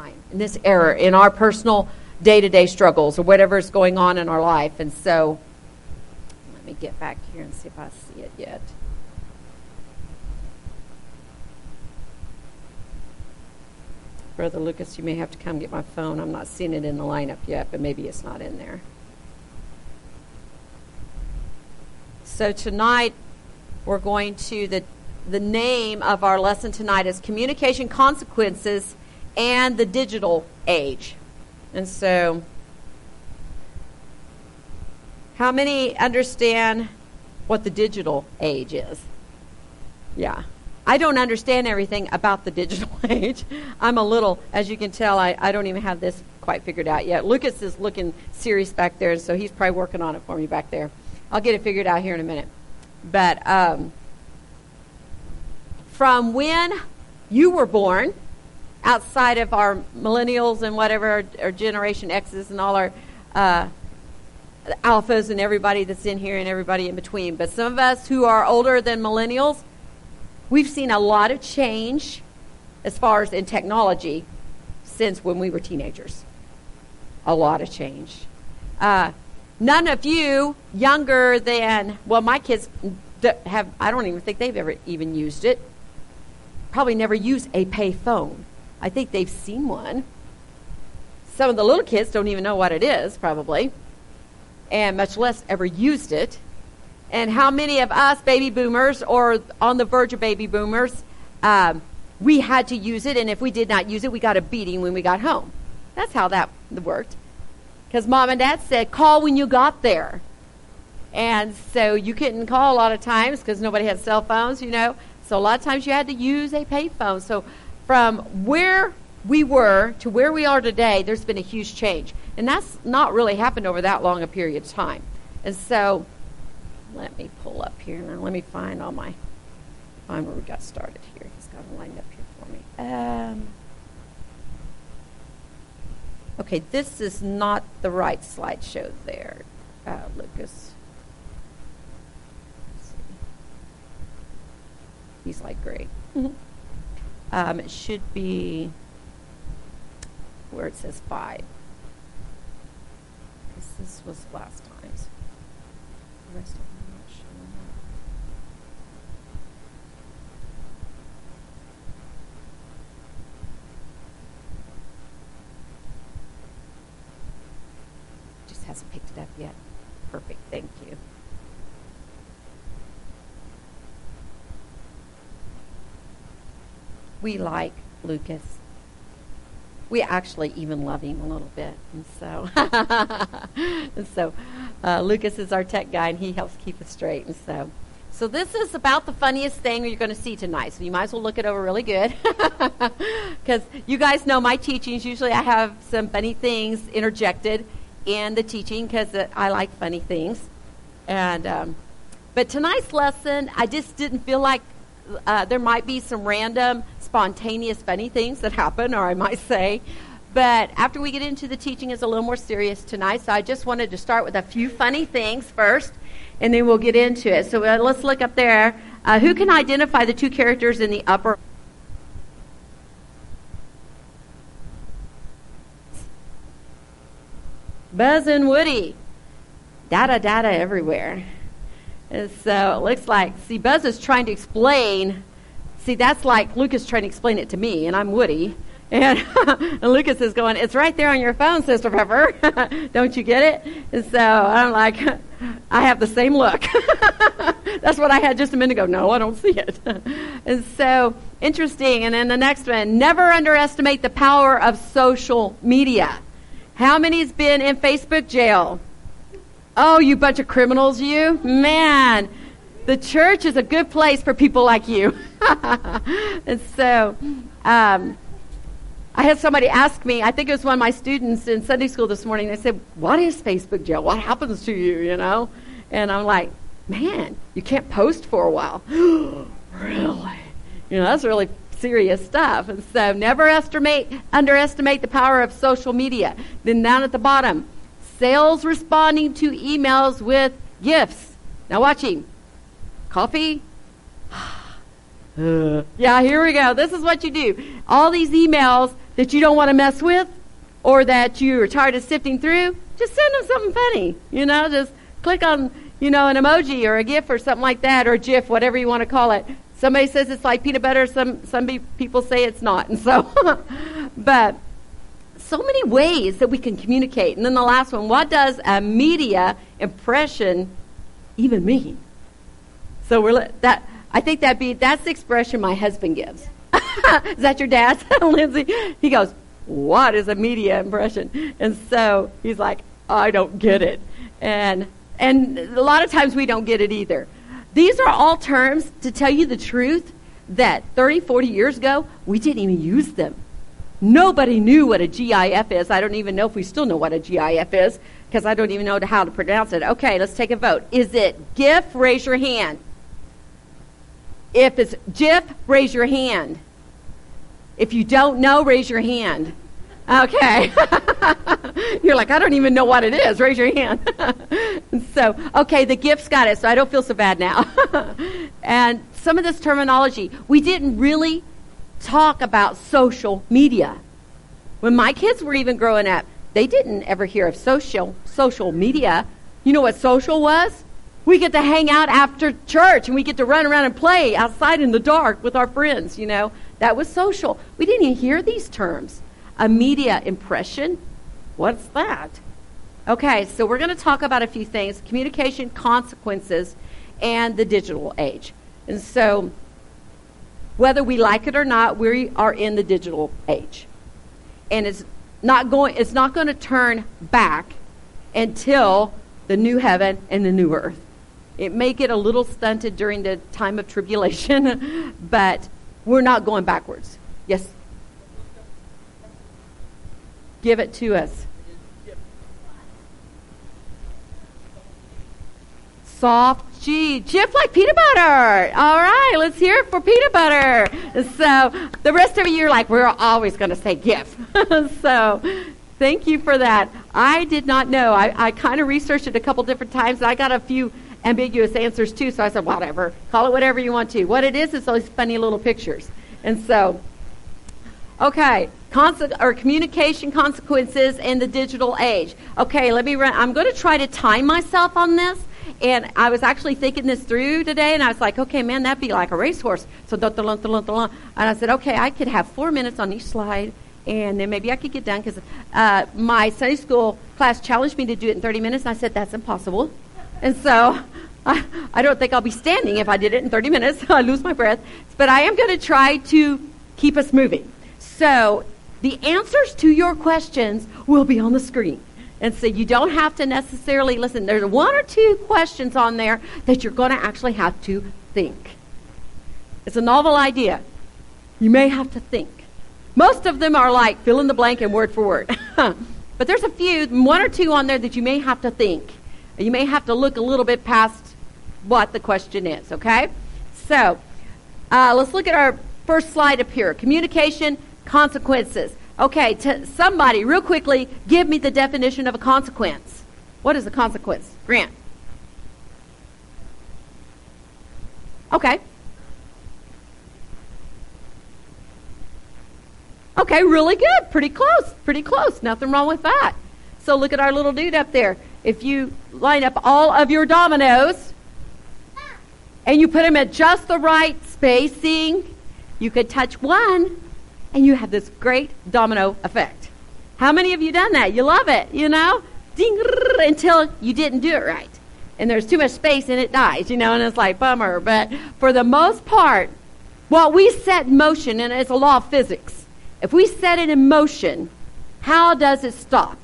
time, in this era, in our personal day-to-day struggles or whatever is going on in our life. And so, let me get back here and see if I see it yet. Brother Lucas, you may have to come get my phone. I'm not seeing it in the lineup yet, but maybe it's not in there. So tonight, we're going to, the name of our lesson tonight is Communication Consequences and the Digital Age. And so, how many understand what the digital age is? Yeah. I don't understand everything about the digital age. I'm a little, as you can tell, I don't even have this quite figured out yet. Lucas is looking serious back there, so he's probably working on it for me back there. I'll get it figured out here in a minute. But from when you were born, outside of our millennials and whatever, our Generation X's and all our alphas and everybody that's in here and everybody in between. But some of us who are older than millennials, we've seen a lot of change as far as in technology since when we were teenagers. A lot of change. None of you younger than, well, my kids have, I don't even think they've ever even used it. Probably never used a pay phone. I think they've seen one. Some of the little kids don't even know what it is, probably, and much less ever used it. And how many of us baby boomers or on the verge of baby boomers, we had to use it, and if we did not use it, we got a beating when we got home. That's how that worked. Because Mom and Dad said, call when you got there. And so you couldn't call a lot of times because nobody had cell phones, you know. So a lot of times you had to use a pay phone. So from where we were to where we are today, there's been a huge change. And that's not really happened over that long a period of time. And so let me pull up here now. Let me find where we got started here. He's got it lined up here for me. Okay, this is not the right slideshow there, Lucas. Let's see. He's like, great. It should be where it says 5. Because this was last time's. The rest of them are not showing up. Just hasn't picked it up yet. Perfect, thank you. We like Lucas. We actually even love him a little bit. And so, Lucas is our tech guy, and he helps keep us straight. And so this is about the funniest thing you're going to see tonight. So you might as well look it over really good. Because you guys know my teachings. Usually I have some funny things interjected in the teaching because I like funny things. And but tonight's lesson, I just didn't feel like there might be some random, spontaneous, funny things that happen, or I might say. But after we get into the teaching, it's a little more serious tonight. So I just wanted to start with a few funny things first, and then we'll get into it. So let's look up there. Who can identify the two characters in the upper? Buzz and Woody. Data everywhere. And so it looks like, see, Buzz is trying to explain. See, that's like Lucas trying to explain it to me, and I'm Woody. And, and Lucas is going, it's right there on your phone, Sister Pepper. Don't you get it? And so I'm like, I have the same look. That's what I had just a minute ago. No, I don't see it. And so, interesting. And then the next one, never underestimate the power of social media. How many's been in Facebook jail? Oh, you bunch of criminals, you. Man, the church is a good place for people like you. And so, I had somebody ask me, I think it was one of my students in Sunday school this morning, they said, what is Facebook jail? What happens to you, you know? And I'm like, man, you can't post for a while. Really? You know, that's really serious stuff. And so never underestimate the power of social media. Then down at the bottom, sales responding to emails with gifts. Now watch him. Coffee? Yeah, here we go. This is what you do. All these emails that you don't want to mess with or that you are tired of sifting through, just send them something funny. Just click on, an emoji or a GIF or something like that, or a GIF, whatever you want to call it. Somebody says it's like peanut butter. Some people say it's not. And so, but so many ways that we can communicate. And then the last one, what does a media impression even mean? So I think that's the expression my husband gives. Is that your dad's, Lindsay? He goes, what is a media impression? And so he's like, I don't get it. And a lot of times we don't get it either. These are all terms, to tell you the truth, that 30, 40 years ago, we didn't even use them. Nobody knew what a GIF is. I don't even know if we still know what a GIF is, because I don't even know how to pronounce it. Okay, let's take a vote. Is it GIF? Raise your hand. If it's GIF, raise your hand. If you don't know, raise your hand. Okay. You're like, I don't even know what it is. Raise your hand. So, okay, the GIF's got it, so I don't feel so bad now. And some of this terminology, we didn't really talk about social media. When my kids were even growing up, they didn't ever hear of social media. You know what social was? We get to hang out after church, and we get to run around and play outside in the dark with our friends, That was social. We didn't even hear these terms. A media impression? What's that? Okay, so we're going to talk about a few things. Communication consequences and the digital age. And so, whether we like it or not, we are in the digital age. And it's not going to turn back until the new heaven and the new earth. It may get a little stunted during the time of tribulation, but we're not going backwards. Yes? Give it to us. Soft G. Jif like peanut butter. All right, let's hear it for peanut butter. So the rest of you are like, we're always going to say GIF. So thank you for that. I did not know. I kind of researched it a couple different times. I got a few ambiguous answers too, so I said, whatever. Call it whatever you want to. What it is those funny little pictures. And so, okay, communication consequences in the digital age. Okay, I'm going to try to time myself on this. And I was actually thinking this through today, and I was like, okay, man, that'd be like a racehorse. So, and I said, okay, I could have 4 minutes on each slide, and then maybe I could get done, because my Sunday school class challenged me to do it in 30 minutes, and I said, that's impossible. And so I don't think I'll be standing if I did it in 30 minutes. I lose my breath. But I am going to try to keep us moving. So the answers to your questions will be on the screen. And so you don't have to necessarily listen. There's 1 or 2 questions on there that you're going to actually have to think. It's a novel idea. You may have to think. Most of them are like fill in the blank and word for word. But there's a few, 1 or 2 on there that you may have to think. You may have to look a little bit past what the question is, okay? So let's look at our first slide up here. Communication consequences. Okay, somebody, real quickly, give me the definition of a consequence. What is a consequence? Grant. Okay. Okay, really good. Pretty close. Pretty close. Nothing wrong with that. So look at our little dude up there. If you line up all of your dominoes and you put them at just the right spacing, you could touch one and you have this great domino effect. How many of you done that? You love it, Ding, until you didn't do it right. And there's too much space and it dies, and it's like, bummer. But for the most part, what we set in motion, and it's a law of physics, if we set it in motion, how does it stop?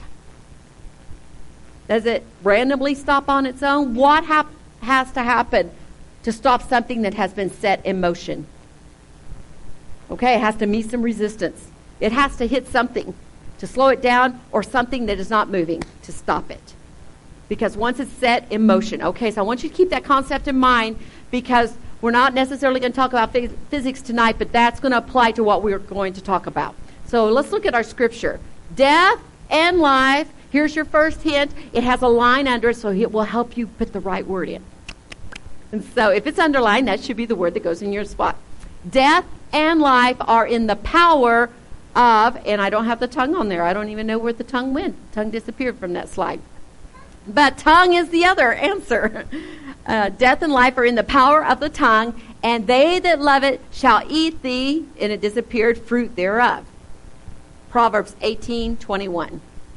Does it randomly stop on its own? What has to happen to stop something that has been set in motion? Okay, it has to meet some resistance. It has to hit something to slow it down, or something that is not moving to stop it. Because once it's set in motion. Okay, so I want you to keep that concept in mind, because we're not necessarily going to talk about physics tonight, but that's going to apply to what we're going to talk about. So let's look at our scripture. Death and life. Here's your first hint. It has a line under it, so it will help you put the right word in. And so if it's underlined, that should be the word that goes in your spot. Death and life are in the power of, and I don't have the tongue on there. I don't even know where the tongue went. Tongue disappeared from that slide. But tongue is the other answer. Death and life are in the power of the tongue, and they that love it shall eat the, and it disappeared, fruit thereof. Proverbs 18:21.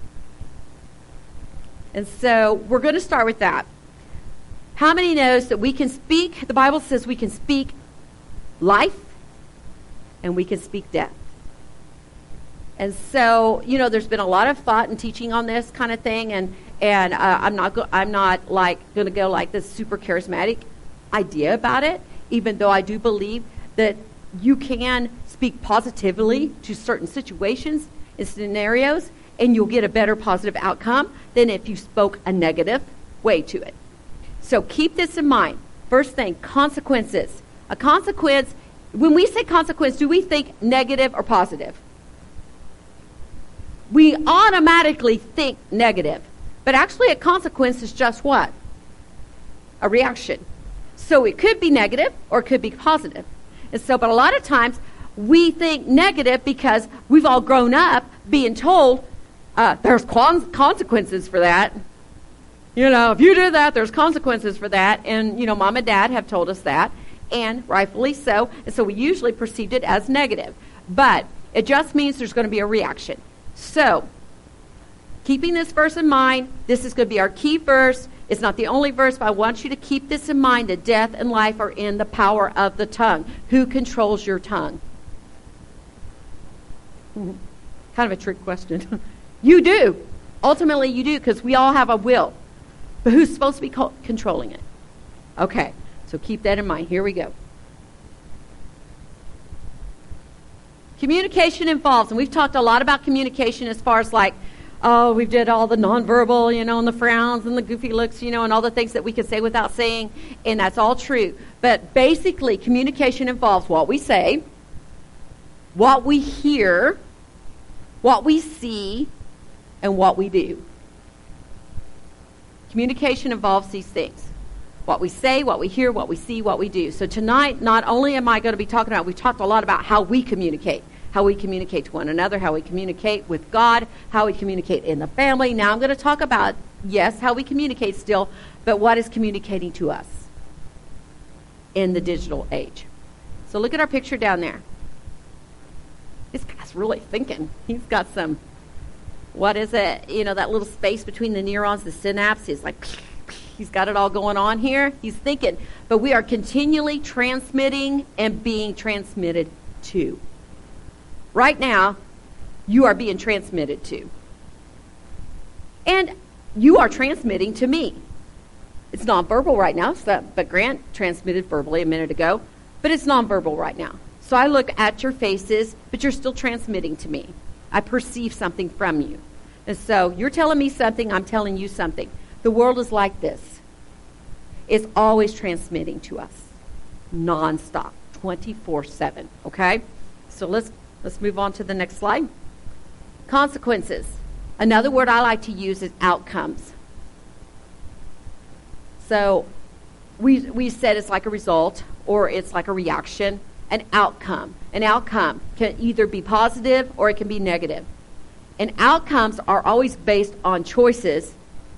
And so we're going to start with that. How many knows that we can speak, the Bible says we can speak life and we can speak death. And so, there's been a lot of thought and teaching on this kind of thing, and I'm not like going to go like this super charismatic idea about it, even though I do believe that you can speak positively to certain situations and scenarios, and you'll get a better positive outcome than if you spoke a negative way to it. So keep this in mind. First thing, consequences. A consequence, when we say consequence, do we think negative or positive? We automatically think negative. But actually a consequence is just what? A reaction. So it could be negative or it could be positive. And so, but a lot of times we think negative because we've all grown up being told there's consequences for that. If you do that, there's consequences for that. And, mom and dad have told us that, and rightfully so. And so we usually perceived it as negative. But it just means there's going to be a reaction. So, keeping this verse in mind, this is going to be our key verse. It's not the only verse, but I want you to keep this in mind, that death and life are in the power of the tongue. Who controls your tongue? Kind of a trick question. You do. Ultimately, you do, because we all have a will. But who's supposed to be controlling it? Okay, so keep that in mind. Here we go. Communication involves, and we've talked a lot about communication as far as we've did all the nonverbal, and the frowns and the goofy looks, and all the things that we can say without saying, and that's all true. But basically, communication involves what we say, what we hear, what we see, and what we do. Communication involves these things. What we say, what we hear, what we see, what we do. So tonight, not only am I going to be talking about, we talked a lot about how we communicate to one another, how we communicate with God, how we communicate in the family. Now I'm going to talk about, yes, how we communicate still, but what is communicating to us in the digital age. So look at our picture down there. This guy's really thinking. He's got some, what is it? That little space between the neurons, the synapse is like, he's got it all going on here. He's thinking. But we are continually transmitting and being transmitted to. Right now, you are being transmitted to. And you are transmitting to me. It's nonverbal right now, but Grant transmitted verbally a minute ago, but it's nonverbal right now. So I look at your faces, but you're still transmitting to me. I perceive something from you. And so you're telling me something, I'm telling you something. The world is like this. It's always transmitting to us, nonstop, 24/7, okay? So let's move on to the next slide. Consequences. Another word I like to use is outcomes. So we said it's like a result or it's like a reaction, an outcome. An outcome can either be positive or it can be negative. And outcomes are always based on choices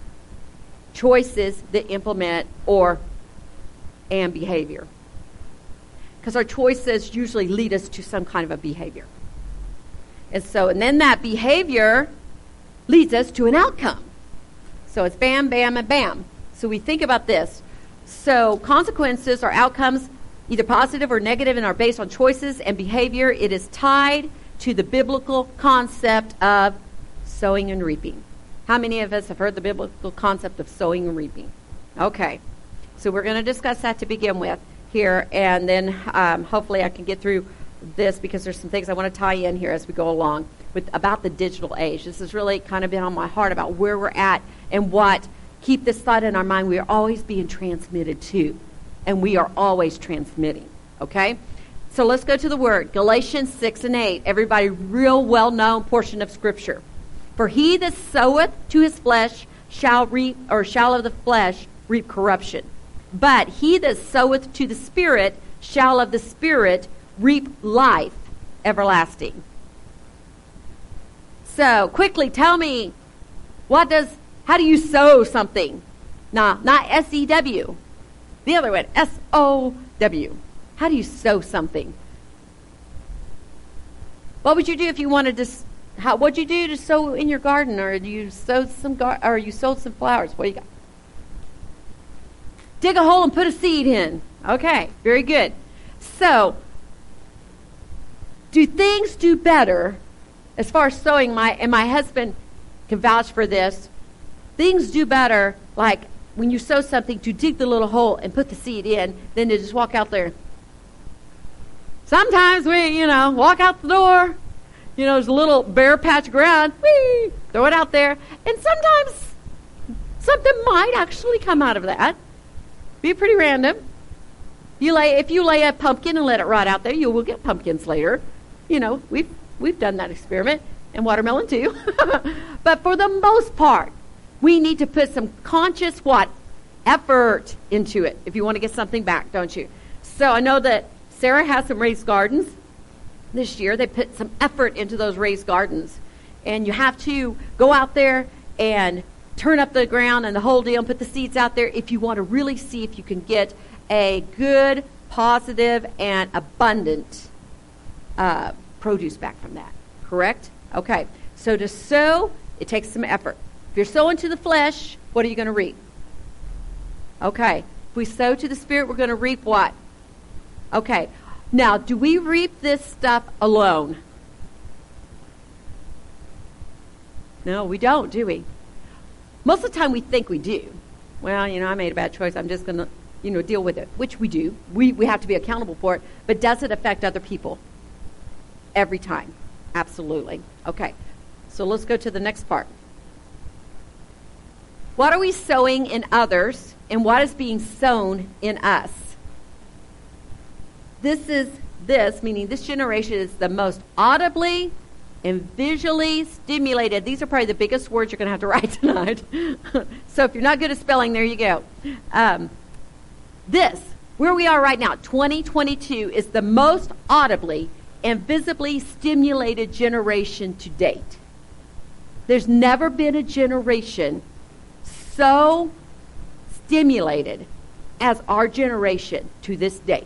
that implement and behavior. Because our choices usually lead us to some kind of a behavior. And then that behavior leads us to an outcome. So it's bam, bam, and bam. So we think about this. So consequences are outcomes, either positive or negative, and are based on choices and behavior. It is tied to the biblical concept of sowing and reaping. How many of us have heard the biblical concept of sowing and reaping? Okay. So we're going to discuss that to begin with here, and then hopefully I can get through this because there's some things I want to tie in here as we go along about the digital age. This has really kind of been on my heart about where we're at and what. Keep this thought in our mind. We are always being transmitted to, and we are always transmitting, okay? So let's go to the word. Galatians 6:8. Everybody, real well-known portion of Scripture. For he that soweth to his flesh shall of the flesh reap corruption. But he that soweth to the Spirit shall of the Spirit reap life everlasting. So, quickly tell me, how do you sow something? Nah, not S-E-W. The other one, S-O-W. How do you sow something? What would you do if you wanted to, what'd you do to sow in your garden? Or you sowed some flowers? What do you got? Dig a hole and put a seed in. Okay, very good. So, do things do better as far as sowing? My husband can vouch for this. Things do better, like when you sow something, to dig the little hole and put the seed in, than to just walk out there. Sometimes we, walk out the door. There's a little bare patch of ground. Whee! Throw it out there. And sometimes something might actually come out of that. Be pretty random. If you lay a pumpkin and let it rot out there, you will get pumpkins later. We've done that experiment, and watermelon too. But for the most part, we need to put some conscious effort into it if you want to get something back, don't you? So I know that Sarah has some raised gardens this year. They put some effort into those raised gardens, and you have to go out there and turn up the ground and the whole deal and put the seeds out there if you want to really see if you can get a good, positive, and abundant produce back from that. Correct? Okay. So to sow, it takes some effort. If you're sowing to the flesh, what are you going to reap? Okay. If we sow to the Spirit, we're going to reap what? Okay. Now, do we reap this stuff alone? No, we don't, do we? Most of the time we think we do. Well, I made a bad choice. I'm just going to, deal with it, which we do. We have to be accountable for it. But does it affect other people? Every time. Absolutely. Okay. So let's go to the next part. What are we sowing in others, and what is being sown in us? Meaning this generation is the most audibly and visually stimulated. These are probably the biggest words you're going to have to write tonight. So if you're not good at spelling, there you go. Where we are right now, 2022, is the most audibly and visibly stimulated generation to date. There's never been a generation so stimulated as our generation to this date.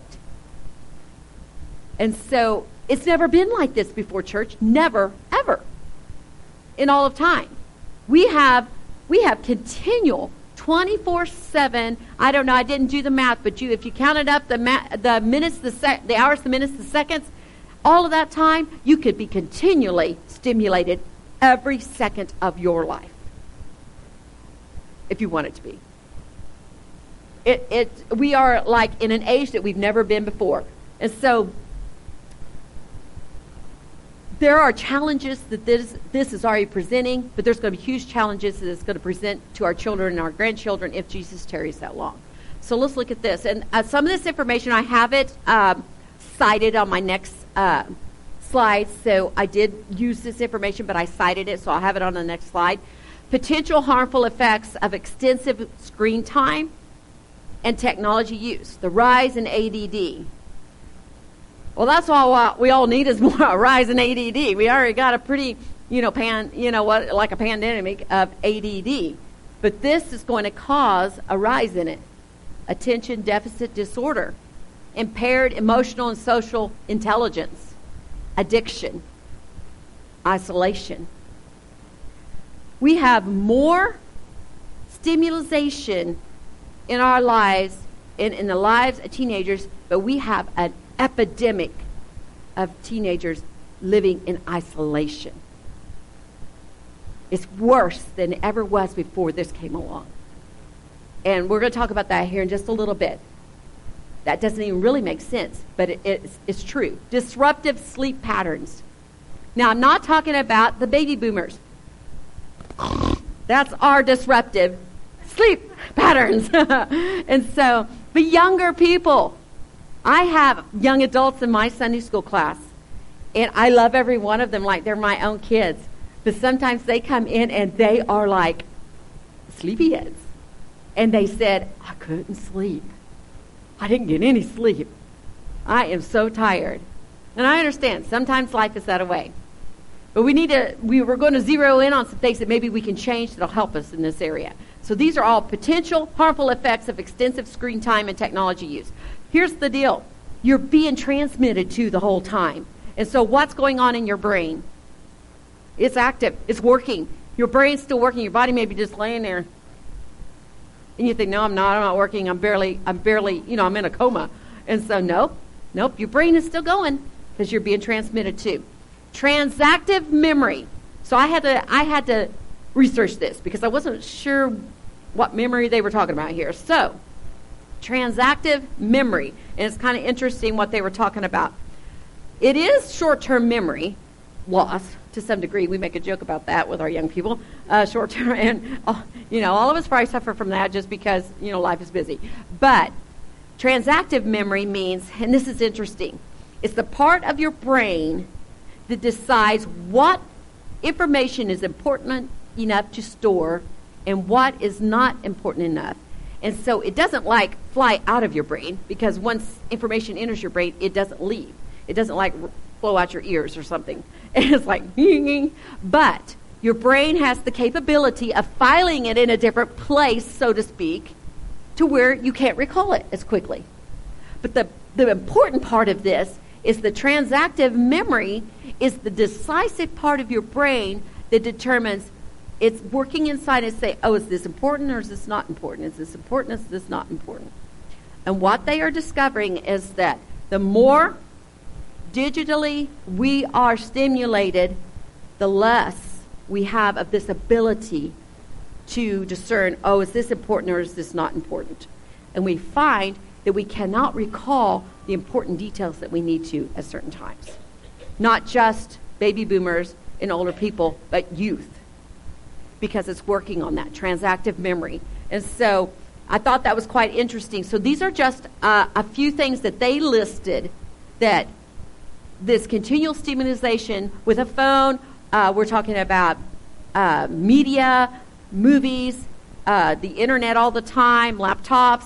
And so it's never been like this before, church. Never, ever. In all of time. We have continual 24/7. I don't know, I didn't do the math, but if you counted up the minutes, the hours, the minutes, the seconds, all of that time, you could be continually stimulated every second of your life. If you want it to be. We are like in an age that we've never been before. And so there are challenges that this is already presenting, but there's going to be huge challenges that it's going to present to our children and our grandchildren if Jesus tarries that long. So let's look at this. And some of this information, I have it cited on my next slide. So I did use this information, but I cited it, so I'll have it on the next slide. Potential harmful effects of extensive screen time and technology use. The rise in ADD. Well, that's all we all need is more a rise in ADD. We already got a pretty, like a pandemic of ADD. But this is going to cause a rise in it. Attention deficit disorder, impaired emotional and social intelligence, addiction, isolation. We have more stimulation in our lives, in the lives of teenagers, but we have an epidemic of teenagers living in isolation. It's worse than it ever was before this came along. And we're going to talk about that here in just a little bit. That doesn't even really make sense, but it's true. Disruptive sleep patterns. Now, I'm not talking about the baby boomers. That's our disruptive sleep patterns. And so, but younger people. I have young adults in my Sunday school class, and I love every one of them like they're my own kids. But sometimes they come in and they are like sleepyheads. And they said, I couldn't sleep. I didn't get any sleep. I am so tired. And I understand. Sometimes life is that way. But we're going to zero in on some things that maybe we can change that'll help us in this area. So these are all potential harmful effects of extensive screen time and technology use. Here's the deal. You're being transmitted to the whole time. And so what's going on in your brain? It's active. It's working. Your brain's still working. Your body may be just laying there. And you think, no, I'm not working. I'm barely, I'm in a coma. And so, nope, your brain is still going because you're being transmitted to. Transactive memory. So I had to research this because I wasn't sure what memory they were talking about here. So, transactive memory. And it's kind of interesting what they were talking about. It is short-term memory loss to some degree. We make a joke about that with our young people. Short-term, and all of us probably suffer from that just because life is busy. But transactive memory means, and this is interesting, it's the part of your brain that decides what information is important enough to store and what is not important enough. And so it doesn't fly out of your brain, because once information enters your brain, it doesn't leave. It doesn't flow out your ears or something. And it's like, but your brain has the capability of filing it in a different place, so to speak, to where you can't recall it as quickly. But the important part of this is the transactive memory is the decisive part of your brain that determines it's working inside and say, oh, is this important or is this not important? Is this important? Is this not important? And what they are discovering is that the more digitally we are stimulated, the less we have of this ability to discern, oh, is this important or is this not important? And we find that we cannot recall the important details that we need to at certain times. Not just baby boomers and older people, but youth, because it's working on that transactive memory. And so I thought that was quite interesting. So these are just a few things that they listed that this continual stimulation with a phone, we're talking about media, movies, the internet all the time, laptops,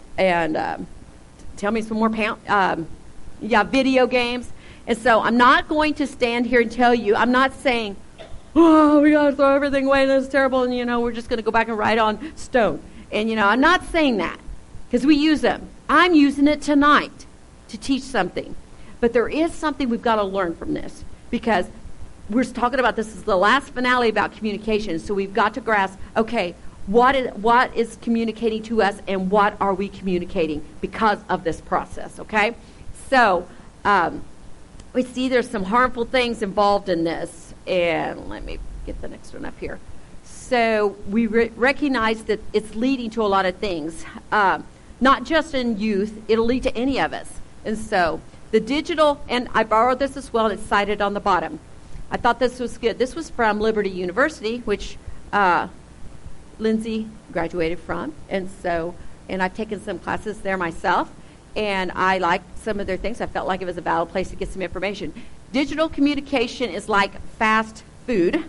and tell me some more video games. And so I'm not going to stand here and tell you, I'm not saying, oh, we got to throw everything away, and that's terrible, and, we're just going to go back and write on stone. And, I'm not saying that, because we use them. I'm using it tonight to teach something. But there is something we've got to learn from this, because we're talking about this is the last finale about communication, so we've got to grasp, okay, what is communicating to us, and what are we communicating because of this process, okay? So we see there's some harmful things involved in this, and let me get the next one up here. So we recognize that it's leading to a lot of things, not just in youth, it'll lead to any of us. And so the digital, and I borrowed this as well, and it's cited on the bottom. I thought this was good. This was from Liberty University, which Lindsay graduated from, and I've taken some classes there myself, and I liked some of their things. I felt like it was a valid place to get some information. Digital communication is like fast food.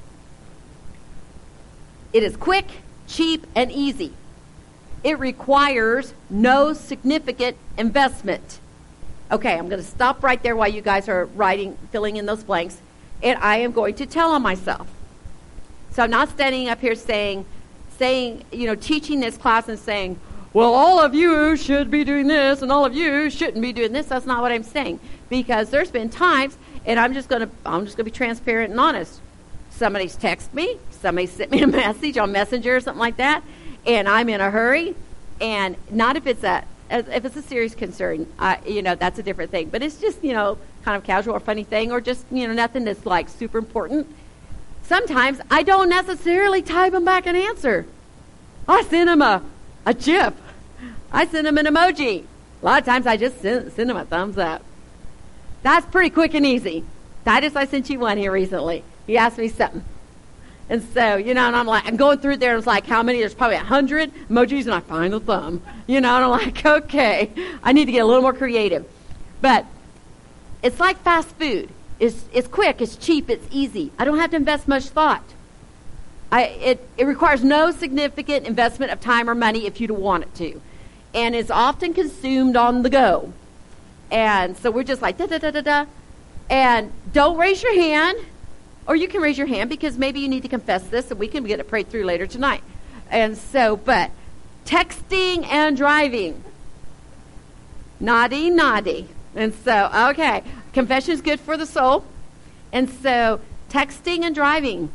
It is quick, cheap, and easy. It requires no significant investment. Okay, I'm going to stop right there while you guys are filling in those blanks, and I am going to tell on myself. So I'm not standing up here saying, teaching this class and saying, well, all of you should be doing this and all of you shouldn't be doing this. That's not what I'm saying, because there's been times, and I'm just going to be transparent and honest. Somebody's texted me, somebody sent me a message on Messenger or something like that, and I'm in a hurry, and not if it's a serious concern, that's a different thing. But it's just, kind of casual or funny thing, or just, nothing that's like super important. Sometimes I don't necessarily type them back an answer. I send them a GIF. I send them an emoji. A lot of times I just send them a thumbs up. That's pretty quick and easy. Titus, I sent you one here recently. He asked me something. And so, and I'm going through there, and it's like, how many? There's probably 100 emojis, and I find the thumb. And I'm like, okay, I need to get a little more creative. But it's like fast food. It's quick, it's cheap, it's easy. I don't have to invest much thought. It requires no significant investment of time or money if you want it to. And it's often consumed on the go. And so we're just like, da-da-da-da-da. And don't raise your hand, or you can raise your hand because maybe you need to confess this and we can get it prayed through later tonight. And so, but texting and driving. Naughty, naughty. And so, okay, confession is good for the soul. And so, texting and driving.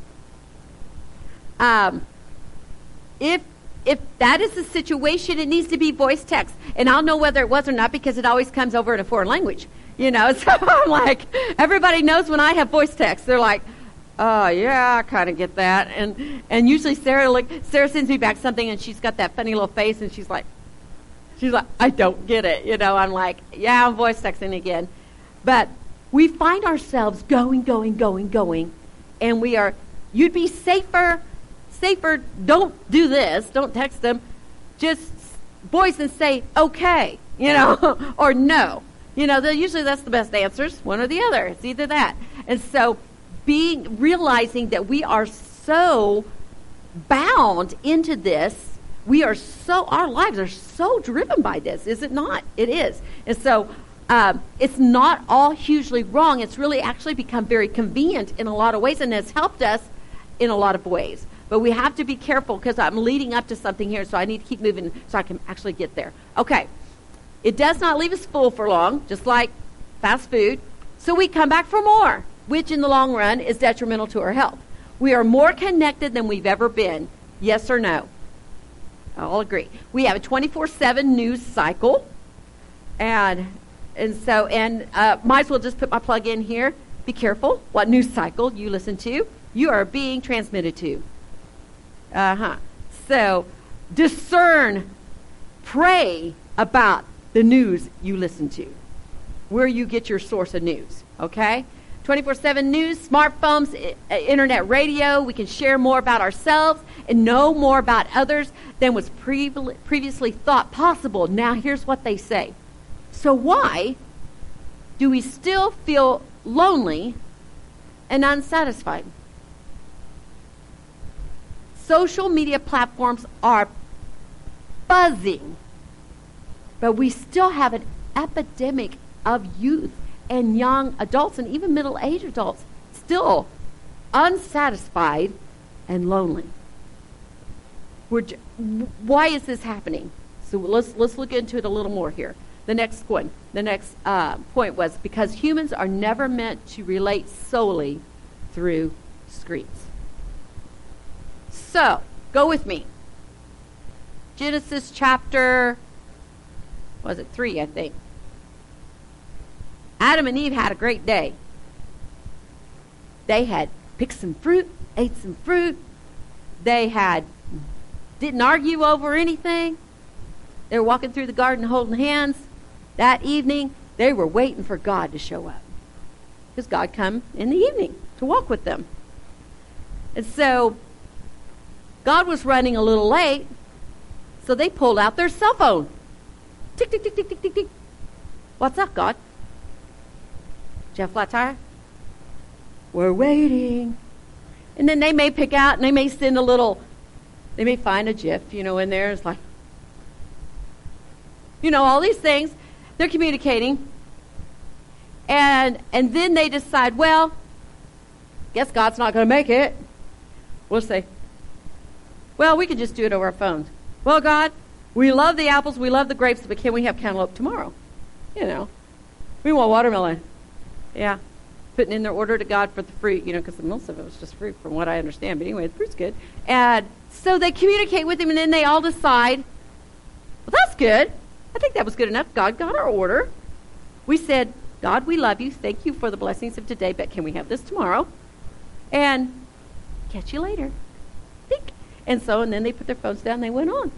If that is the situation, it needs to be voice text. And I'll know whether it was or not because it always comes over in a foreign language. You know, so I'm like, everybody knows when I have voice text. They're like, oh, yeah, I kind of get that. And usually Sarah sends me back something and she's got that funny little face and she's like, I don't get it. You know, I'm like, yeah, I'm voice texting again. But we find ourselves going. And we are, you'd be safer, don't do this, don't text them. Just voice and say, okay, you know, or no. You know, usually that's the best answers, one or the other. It's either that. And so realizing that we are so bound into this, our lives are so driven by this, is it not? It is. And so it's not all hugely wrong. It's really actually become very convenient in a lot of ways and has helped us in a lot of ways. But we have to be careful because I'm leading up to something here, so I need to keep moving so I can actually get there. Okay. It does not leave us full for long, just like fast food. So we come back for more, which in the long run is detrimental to our health. We are more connected than we've ever been. Yes or no? I'll agree. We have a 24/7 news cycle. And might as well just put my plug in here. Be careful what news cycle you listen to. You are being transmitted to. So discern, pray about the news you listen to, where you get your source of news, okay? 24/7 news, smartphones, internet radio. We can share more about ourselves and know more about others than was previously thought possible. Now, here's what they say. So why do we still feel lonely and unsatisfied? Social media platforms are buzzing, but we still have an epidemic of youth and young adults and even middle-aged adults still unsatisfied and lonely. Why is this happening? So let's look into it a little more here. The next point was because humans are never meant to relate solely through screens. So, go with me. Genesis chapter, 3, I think. Adam and Eve had a great day. They had picked some fruit, ate some fruit. They didn't argue over anything. They were walking through the garden holding hands. That evening, they were waiting for God to show up. Because God come in the evening to walk with them. And so, God was running a little late, so they pulled out their cell phone. Tick, tick, tick, tick, tick, tick, tick. What's up, God? Did you have a flat tire? We're waiting. And then they may pick out and they may send they may find a GIF, in there. It's like, all these things. They're communicating. And then they decide, well, guess God's not going to make it. We'll say, well, we could just do it over our phones. Well, God, we love the apples, we love the grapes, but can we have cantaloupe tomorrow? We want watermelon. Yeah. Putting in their order to God for the fruit, because most of it was just fruit from what I understand. But anyway, the fruit's good. And so they communicate with him, and then they all decide, well, that's good. I think that was good enough. God got our order. We said, God, we love you. Thank you for the blessings of today, but can we have this tomorrow? And catch you later. Think. And then they put their phones down and they went on.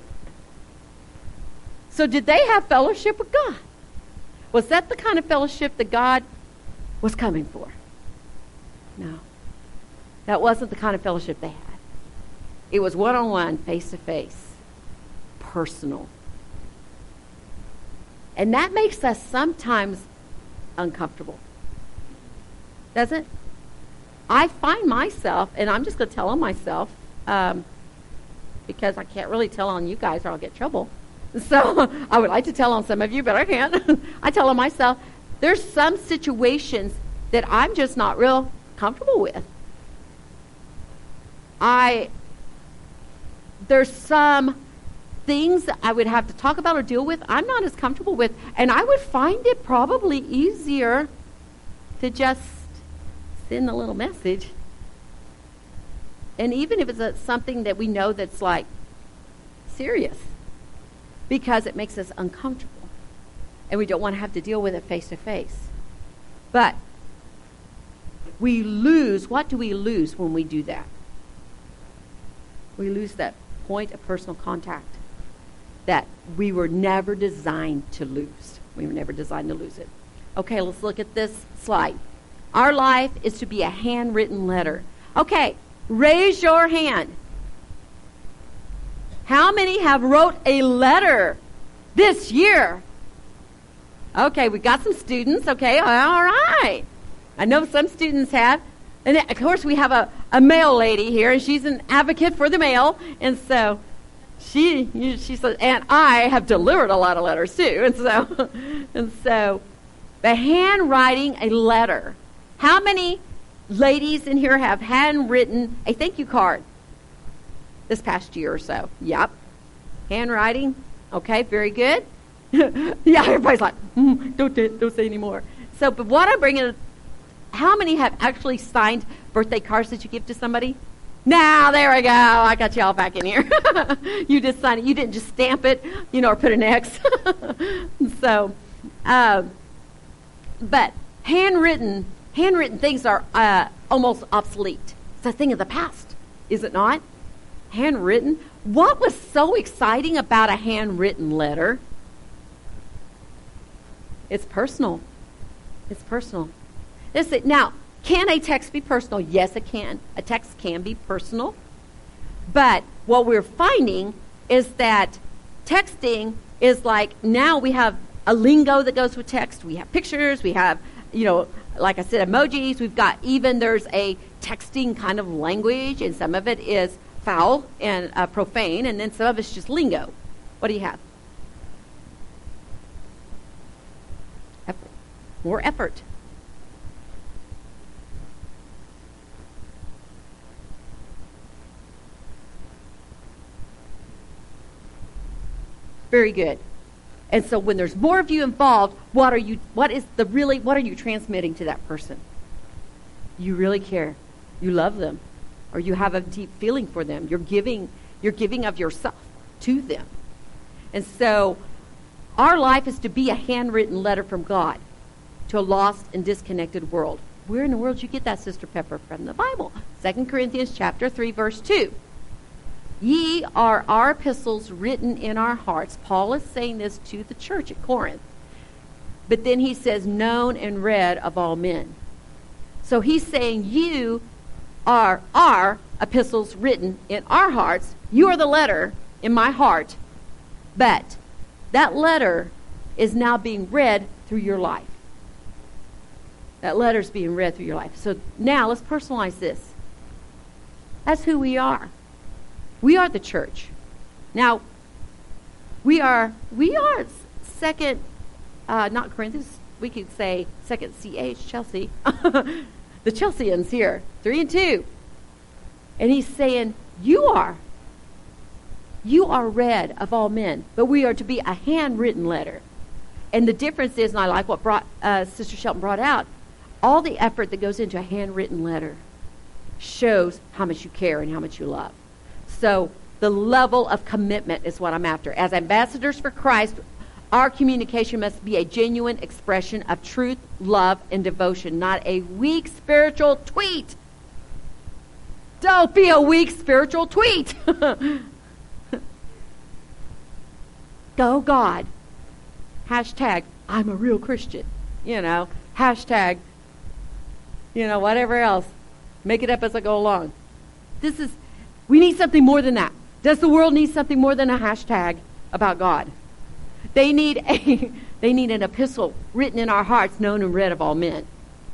So did they have fellowship with God? Was that the kind of fellowship that God was coming for? No. That wasn't the kind of fellowship they had. It was one-on-one, face-to-face, personal. And that makes us sometimes uncomfortable. Doesn't it? I find myself, and I'm just going to tell on myself, because I can't really tell on you guys or I'll get in trouble. So I would like to tell on some of you, but I can't. I tell on myself. There's some situations that I'm just not real comfortable with. There's some things that I would have to talk about or deal with I'm not as comfortable with, and I would find it probably easier to just send a little message. And even if it's something that we know that's like serious, because it makes us uncomfortable and we don't want to have to deal with it face to face. But we lose. What do we lose when we do that? We lose that point of personal contact that we were never designed to lose. We were never designed to lose it. Okay, let's look at this slide. Our life is to be a handwritten letter. Okay, raise your hand. How many have wrote a letter this year? Okay, we got some students. Okay, all right. I know some students have. And of course, we have a mail lady here, and she's an advocate for the mail. And so she says, and I have delivered a lot of letters too. And so the handwriting a letter. How many ladies in here have handwritten a thank you card this past year or so? Yep. Handwriting. Okay, very good. Yeah, everybody's like, don't say anymore. So, but what I'm bringing, how many have actually signed birthday cards that you give to somebody? Now, there we go. I got you all back in here. You just signed it. You didn't just stamp it, or put an X. So, but handwritten things are almost obsolete. It's a thing of the past, is it not? Handwritten. What was so exciting about a handwritten letter? It's personal. It's personal. Listen, now, can a text be personal? Yes, it can. A text can be personal. But what we're finding is that texting is like, now we have a lingo that goes with text. We have pictures. We have, like I said, emojis. We've got there's a texting kind of language, and some of it is foul and profane, and then some of it's just lingo. What do you have? Effort. More effort. Very good. And so when there's more of you involved, what are you transmitting to that person? You really care. You love them. Or you have a deep feeling for them. You're giving of yourself to them. And so our life is to be a handwritten letter from God to a lost and disconnected world. Where in the world did you get that, Sister Pepper? From the Bible. 2 Corinthians chapter 3, verse 2. Ye are our epistles written in our hearts. Paul is saying this to the church at Corinth. But then he says, known and read of all men. So he's saying you are our epistles written in our hearts. You are the letter in my heart. But that letter is now being read through your life. That letter is being read through your life. So now let's personalize this. That's who we are. We are the church. Now, we are second, not Corinthians, we could say second CH, Chelsea. The Chelseans here, 3 and 2. And he's saying, you are read of all men, but we are to be a handwritten letter. And the difference is, and I like what Sister Shelton brought out, all the effort that goes into a handwritten letter shows how much you care and how much you love. So the level of commitment is what I'm after. As ambassadors for Christ, our communication must be a genuine expression of truth, love, and devotion, not a weak spiritual tweet. Don't be a weak spiritual tweet. Go God. Hashtag, I'm a real Christian. Hashtag, whatever else. Make it up as I go along. We need something more than that. Does the world need something more than a hashtag about God? They need an epistle written in our hearts, known and read of all men.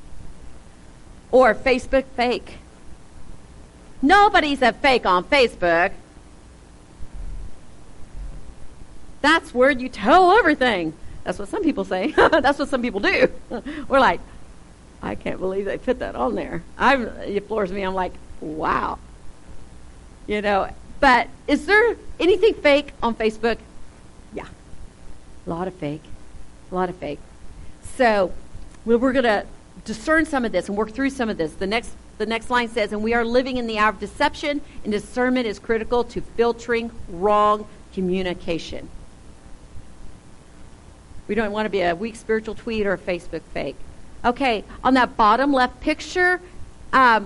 Or Facebook fake. Nobody's a fake on Facebook. That's where you tell everything. That's what some people say. That's what some people do. We're like, I can't believe they put that on there. It floors me. I'm like, wow. But is there anything fake on Facebook? Yeah. A lot of fake. So we're going to discern some of this and work through some of this. The next line says, and we are living in the hour of deception, and discernment is critical to filtering wrong communication. We don't want to be a weak spiritual tweet or a Facebook fake. Okay, on that bottom left picture, that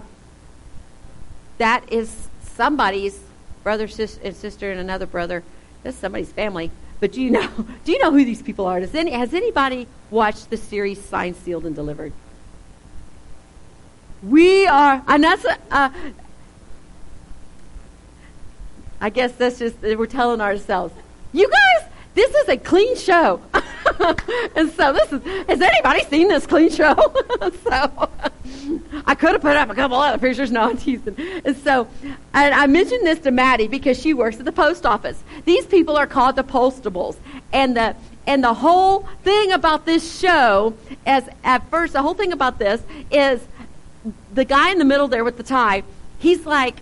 is somebody's brother and sister and another brother. That's somebody's family. But do you know who these people are? Has anybody watched the series Signed, Sealed, and Delivered? We are, and that's, I guess that's just, we're telling ourselves, you guys, this is a clean show. And so has anybody seen this clean show? So I could have put up a couple other pictures. No, I'm teasing. And I mentioned this to Maddie because she works at the post office. These people are called the Postables. And the whole thing about this show, the whole thing about this is the guy in the middle there with the tie, he's like,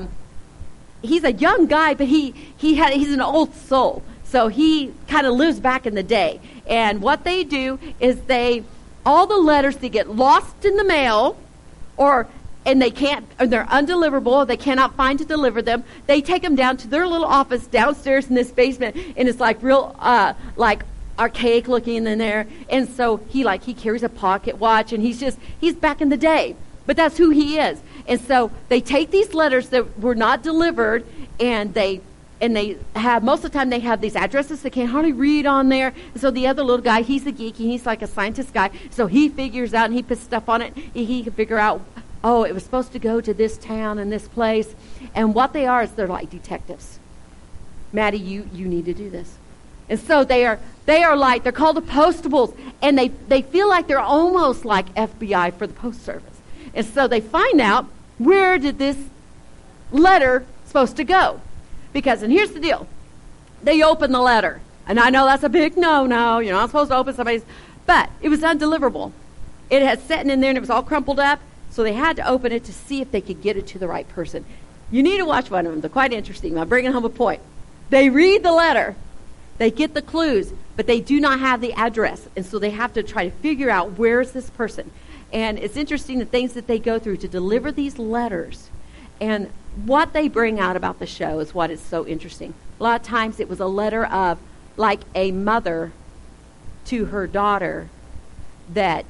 he's a young guy, but he's an old soul. So he kind of lives back in the day. And what they do is all the letters, they get lost in the mail, and they're undeliverable, they cannot find to deliver them. They take them down to their little office downstairs in this basement, and it's like real, like archaic looking in there. And so he carries a pocket watch, and he's back in the day. But that's who he is. And so they take these letters that were not delivered, and most of the time they have these addresses they can't hardly read on there. And so the other little guy, he's a geeky, he's like a scientist guy. So he figures out and he puts stuff on it. He can figure out, it was supposed to go to this town and this place. And what they are is they're like detectives. Maddie, you need to do this. And so they are they're called the Postables. And they feel like they're almost like FBI for the post service. And so they find out, where did this letter supposed to go? And here's the deal. They open the letter. And I know that's a big no-no. You're not supposed to open somebody's. But it was undeliverable. It had sat in there and it was all crumpled up. So they had to open it to see if they could get it to the right person. You need to watch one of them. They're quite interesting. I'm bringing home a point. They read the letter. They get the clues. But they do not have the address. And so they have to try to figure out, where is this person? And it's interesting the things that they go through to deliver these letters. And what they bring out about the show is what is so interesting. A lot of times it was a letter of, like, a mother to her daughter that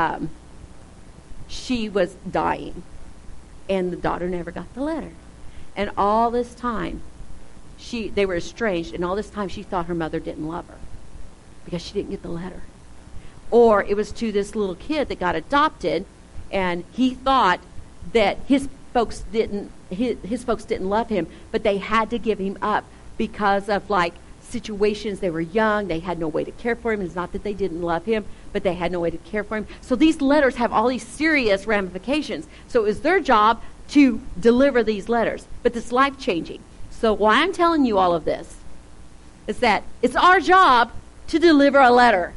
she was dying. And the daughter never got the letter. And all this time, they were estranged, and all this time she thought her mother didn't love her because she didn't get the letter. Or it was to this little kid that got adopted, and he thought that his folks didn't love him, but they had to give him up because of situations. They were young, they had no way to care for him. It's not that they didn't love him, but they had no way to care for him. So these letters have all these serious ramifications. So it was their job to deliver these letters, but it's life-changing. So why I'm telling you all of this is that it's our job to deliver a letter.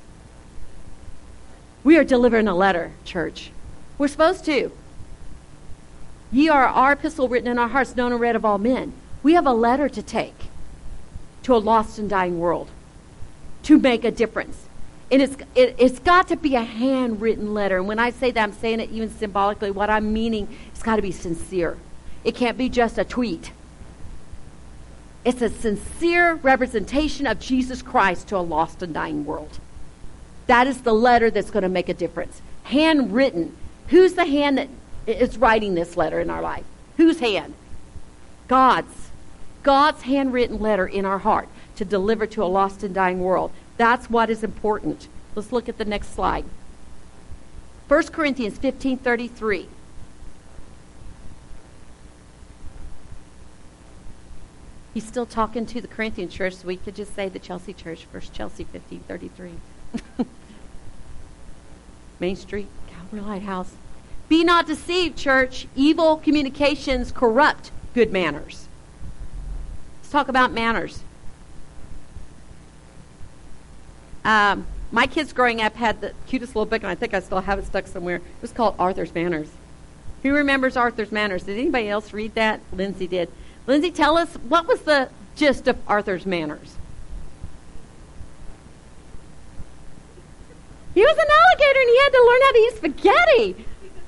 We are delivering a letter, church. We're supposed to. Ye are our epistle written in our hearts, known and read of all men. We have a letter to take to a lost and dying world to make a difference. And it's got to be a handwritten letter. And when I say that, I'm saying it even symbolically. What I'm meaning, it's got to be sincere. It can't be just a tweet. It's a sincere representation of Jesus Christ to a lost and dying world. That is the letter that's going to make a difference. Handwritten. Who's the hand that is writing this letter in our life? Whose hand? God's. God's handwritten letter in our heart to deliver to a lost and dying world. That's what is important. Let's look at the next slide. 1 Corinthians 15:33. He's still talking to the Corinthian church, so we could just say the Chelsea church, 1 Chelsea 15:33. Main Street, Calvary Lighthouse. Be not deceived, church. Evil communications corrupt good manners. Let's talk about manners. My kids growing up had the cutest little book, and I think I still have it stuck somewhere. It was called Arthur's Manners. Who remembers Arthur's Manners? Did anybody else read that? Lindsay did. Lindsay, tell us, what was the gist of Arthur's Manners? He was an alligator, and he had to learn how to eat spaghetti.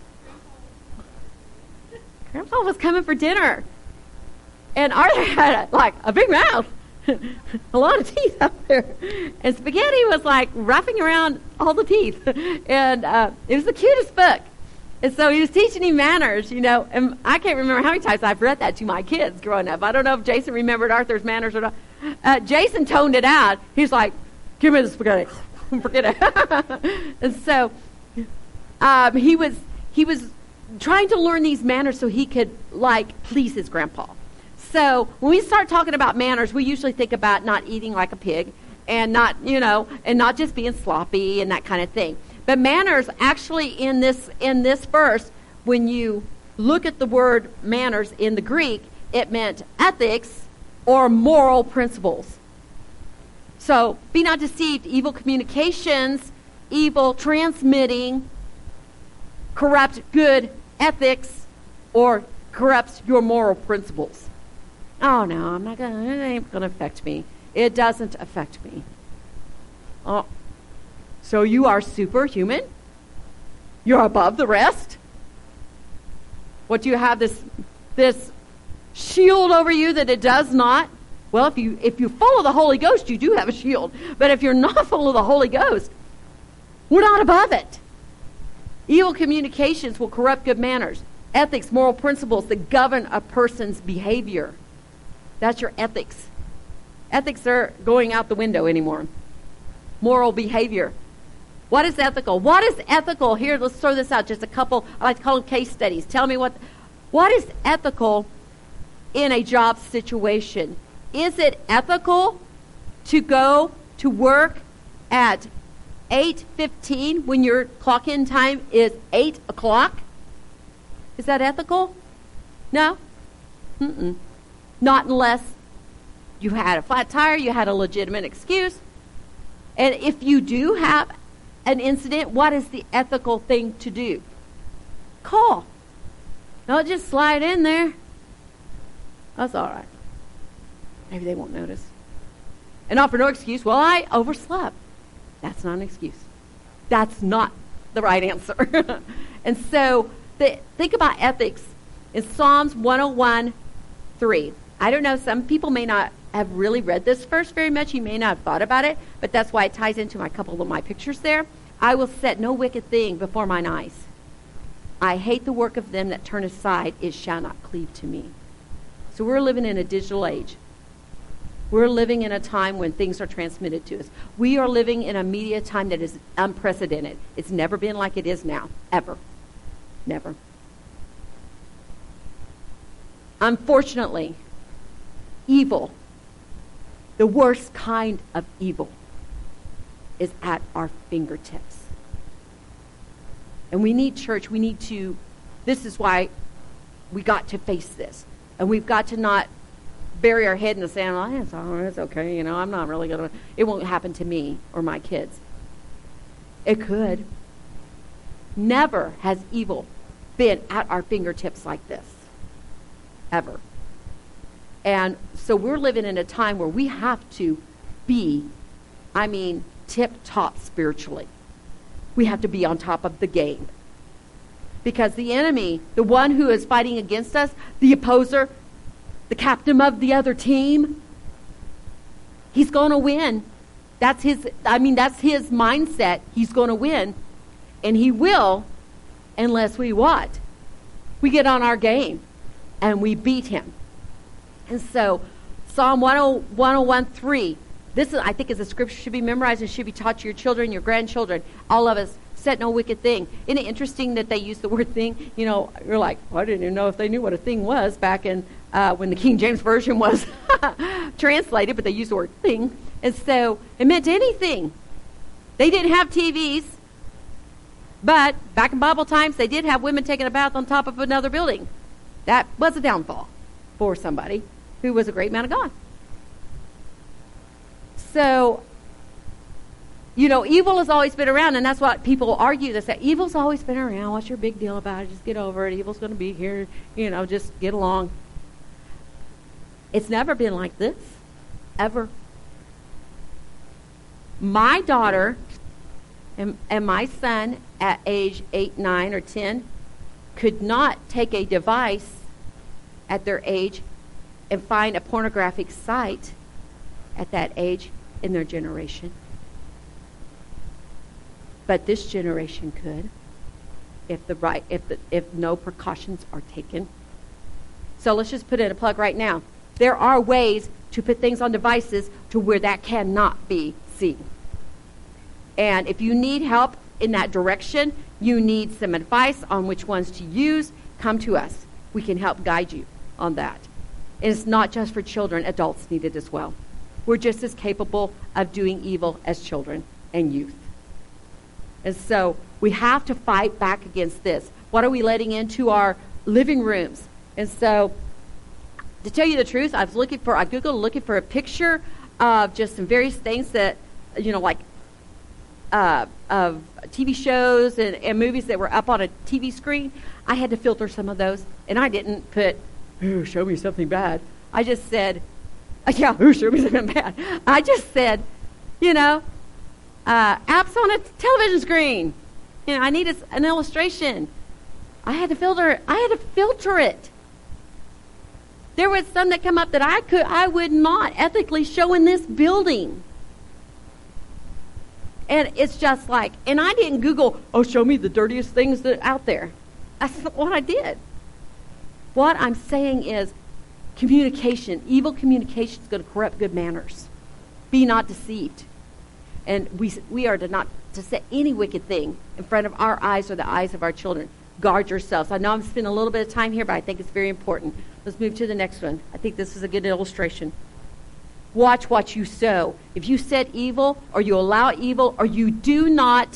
Grandpa was coming for dinner, and Arthur had a big mouth, a lot of teeth out there, and spaghetti was wrapping around all the teeth, and it was the cutest book. And so he was teaching him manners, and I can't remember how many times I've read that to my kids growing up. I don't know if Jason remembered Arthur's Manners or not. Jason toned it out. He's like, give me the spaghetti. Forget it. And so he was trying to learn these manners so he could please his grandpa. So when we start talking about manners, we usually think about not eating like a pig and not just being sloppy and that kind of thing. But manners actually in this verse, when you look at the word manners in the Greek, it meant ethics or moral principles. So be not deceived, evil communications, evil transmitting, corrupt good ethics, or corrupts your moral principles. Oh no, it ain't gonna affect me. It doesn't affect me. Oh, so you are superhuman? You're above the rest? What, do you have this shield over you that it does not? Well, if you're full of the Holy Ghost, you do have a shield. But if you're not full of the Holy Ghost, we're not above it. Evil communications will corrupt good manners, ethics, moral principles that govern a person's behavior. That's your ethics. Ethics are going out the window anymore. Moral behavior. What is ethical? What is ethical? Here, let's throw this out. Just a couple, I like to call them case studies. Tell me what is ethical in a job situation? Is it ethical to go to work at 8:15 when your clock-in time is 8 o'clock? Is that ethical? No? Not unless you had a flat tire, you had a legitimate excuse. And if you do have an incident, what is the ethical thing to do? Call. Don't just slide in there. That's all right. Maybe they won't notice. And offer no excuse. Well, I overslept. That's not an excuse. That's not the right answer. And so think about ethics in Psalms 101:3. I don't know, some people may not have really read this verse very much. You may not have thought about it, but that's why it ties into a couple of my pictures there. I will set no wicked thing before mine eyes. I hate the work of them that turn aside. It shall not cleave to me. So we're living in a digital age. We're living in a time when things are transmitted to us. We are living in a media time that is unprecedented. It's never been like it is now, ever. Never. Unfortunately, evil, the worst kind of evil, is at our fingertips. And we need church, this is why we got to face this. And we've got to not bury our head in the sand. It's okay, I'm not really going to, it won't happen to me or my kids. It could. Never has evil been at our fingertips like this. Ever. And so we're living in a time where we have to be, tip-top spiritually. We have to be on top of the game. Because the enemy, the one who is fighting against us, the opposer, the captain of the other team, he's going to win. That's his mindset. He's going to win. And he will, unless we what? We get on our game and we beat him. And so Psalm 101:3, this I think is a scripture should be memorized and should be taught to your children, your grandchildren, all of us. Set no wicked thing. Isn't it interesting that they use the word thing? You're like, well, I didn't even know if they knew what a thing was back in when the King James Version was translated, but they used the word thing. And so it meant anything. They didn't have TVs, but back in Bible times, they did have women taking a bath on top of another building. That was a downfall for somebody who was a great man of God. So, Evil has always been around, and that's what people argue. They say, evil's always been around. What's your big deal about it? Just get over it. Evil's going to be here. Just get along. It's never been like this, ever. My daughter and my son at age 8, 9, or 10 could not take a device at their age and find a pornographic site at that age in their generation. But this generation could, if no precautions are taken. So let's just put in a plug right now. There are ways to put things on devices to where that cannot be seen. And if you need help in that direction, you need some advice on which ones to use, come to us. We can help guide you on that. And it's not just for children, adults need it as well. We're just as capable of doing evil as children and youth. And so we have to fight back against this. What are we letting into our living rooms? And so, to tell you the truth, I Googled looking for a picture of just some various things that, of TV shows and movies that were up on a TV screen. I had to filter some of those, and I didn't put, "Ooh, show me something bad." I just said, show me something bad. I just said, apps on a television screen. I need an illustration. I had to filter it. There was some that come up that I would not ethically show in this building. And it's just like, and I didn't Google, show me the dirtiest things that out there. That's not what I did. What I'm saying is communication, evil communication is going to corrupt good manners. Be not deceived. And we are not to say any wicked thing in front of our eyes or the eyes of our children. Guard yourselves. I know I'm spending a little bit of time here, but I think it's very important. Let's move to the next one. I think this is a good illustration. Watch what you sow. If you set evil, or you allow evil, or you do not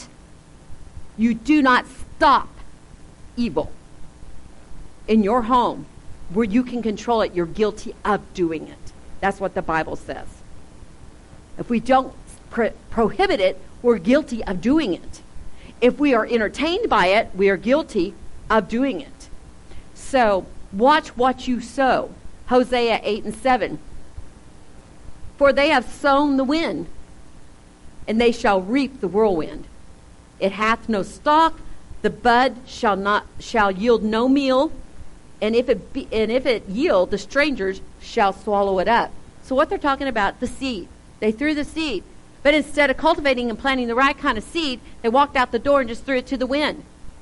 stop evil in your home where you can control it, you're guilty of doing it. That's what the Bible says. If we don't prohibit it, we're guilty of doing it. If we are entertained by it, we are guilty of doing it. So, watch what you sow. Hosea 8:7. For they have sown the wind, and they shall reap the whirlwind. It hath no stalk, the bud shall yield no meal, and if it yield, the strangers shall swallow it up. So what they're talking about, the seed. They threw the seed. But instead of cultivating and planting the right kind of seed, they walked out the door and just threw it to the wind.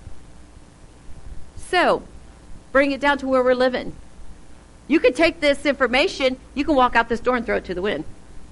So, bring it down to where we're living. You can take this information, you can walk out this door and throw it to the wind.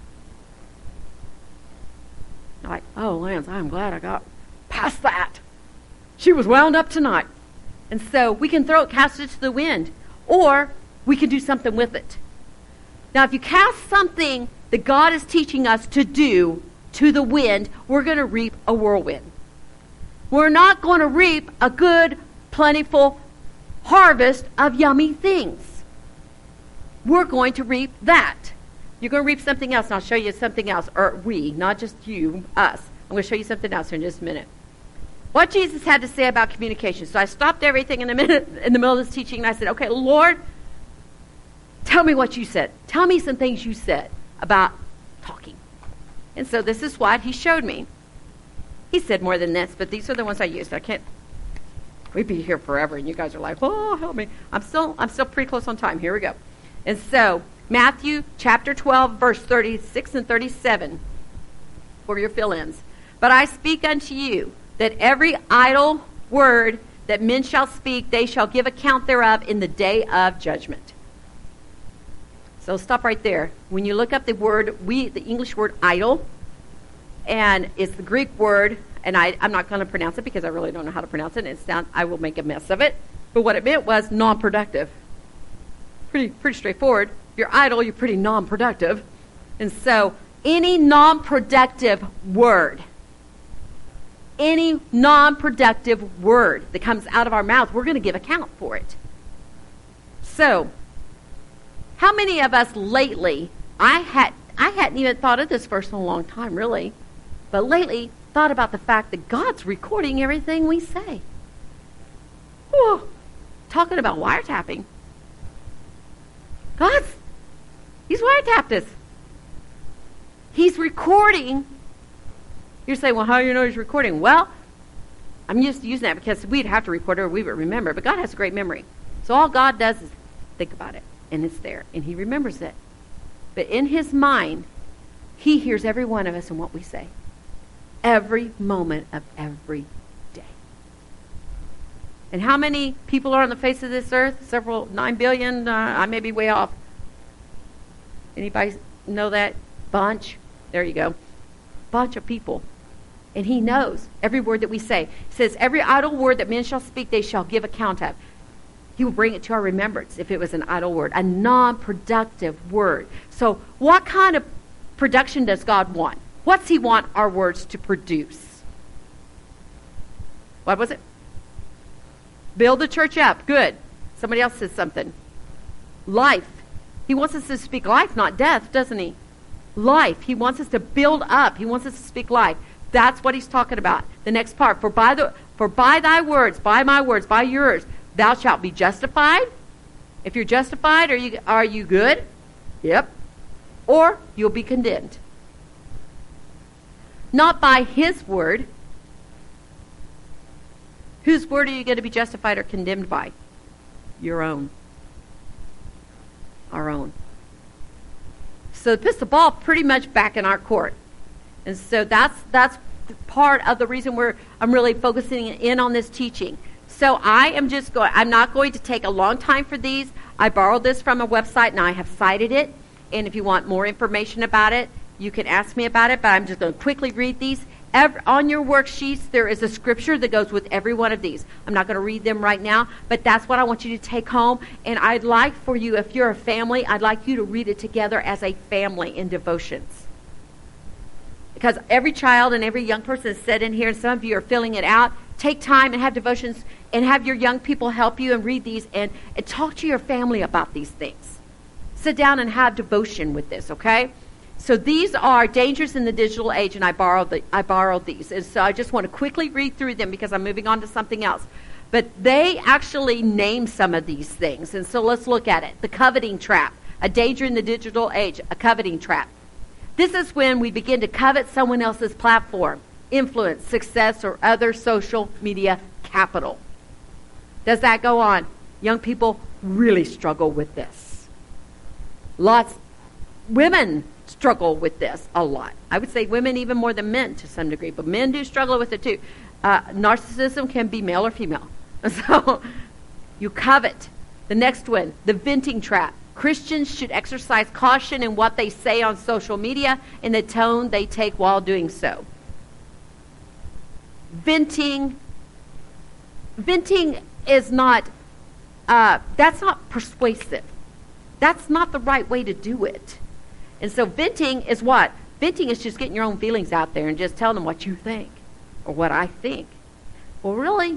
Like, Lance, I'm glad I got past that. She was wound up tonight. And so we can cast it to the wind, or we can do something with it. Now, if you cast something that God is teaching us to do to the wind, we're going to reap a whirlwind. We're not going to reap a good, plentiful harvest of yummy things. We're going to reap that. You're going to reap something else, and I'll show you something else. Or we, not just you, us. I'm going to show you something else here in just a minute. What Jesus had to say about communication. So I stopped everything in the middle of this teaching, and I said, okay, Lord, tell me what you said. Tell me some things you said about talking. And so this is what he showed me. He said more than this, but these are the ones I used. We'd be here forever, and you guys are like, oh, help me. I'm still pretty close on time. Here we go. And so, Matthew chapter 12, verse 36 and 37, for your fill-ins. But I speak unto you, that every idle word that men shall speak, they shall give account thereof in the day of judgment. So stop right there. When you look up the English word idle, and it's the Greek word, and I'm not going to pronounce it because I really don't know how to pronounce it. I will make a mess of it. But what it meant was non-productive. Pretty straightforward. If you're idle, you're pretty non-productive. And so any non-productive word that comes out of our mouth, we're going to give account for it. So, how many of us lately, I hadn't even thought of this verse in a long time, really. but lately thought about the fact that God's recording everything we say. Whew. Talking about wiretapping. He's wiretapped us. He's recording. You're saying, well, how do you know he's recording? Well, I'm used to using that because we'd have to record it or we would remember. But God has a great memory. So all God does is think about it. And it's there. And he remembers it. But in his mind, he hears every one of us and what we say. Every moment of every day. And how many people are on the face of this earth? 9 billion. I may be way off. Anybody know that? Bunch. There you go. Bunch of people. And he knows every word that we say. He says, every idle word that men shall speak, they shall give account of. He will bring it to our remembrance if it was an idle word, a non-productive word. So what kind of production does God want? What's he want our words to produce? What was it? Build the church up. Good. Somebody else says something. Life. He wants us to speak life, not death, doesn't he? Life. He wants us to build up. He wants us to speak life. That's what he's talking about. The next part. For by thy words, by my words, by yours, thou shalt be justified. If you're justified, are you good? Yep. Or you'll be condemned. Not by his word. Whose word are you going to be justified or condemned by? Your own. Our own. So it puts the ball pretty much back in our court. And so that's part of the reason I'm really focusing in on this teaching. So I'm not going to take a long time for these. I borrowed this from a website and I have cited it. And if you want more information about it, you can ask me about it, but I'm just going to quickly read these. On your worksheets, there is a scripture that goes with every one of these. I'm not going to read them right now, but that's what I want you to take home. And I'd like for you, if you're a family, I'd like you to read it together as a family in devotions. Because every child and every young person is set in here, and some of you are filling it out. Take time and have devotions and have your young people help you and read these and talk to your family about these things. Sit down and have devotion with this, okay? So these are dangers in the digital age, and I borrowed these. And so I just want to quickly read through them because I'm moving on to something else. But they actually name some of these things. And so let's look at it. The coveting trap, a danger in the digital age, a coveting trap. This is when we begin to covet someone else's platform, influence, success, or other social media capital. Does that go on? Young people really struggle with this. Women struggle with this a lot. I would say women even more than men to some degree, but men do struggle with it too. Narcissism can be male or female. So you covet. The next one, the venting trap. Christians should exercise caution in what they say on social media and the tone they take while doing so. Venting is not, that's not persuasive. That's not the right way to do it. And so venting is what? Venting is just getting your own feelings out there and just telling them what you think or what I think. Well, really,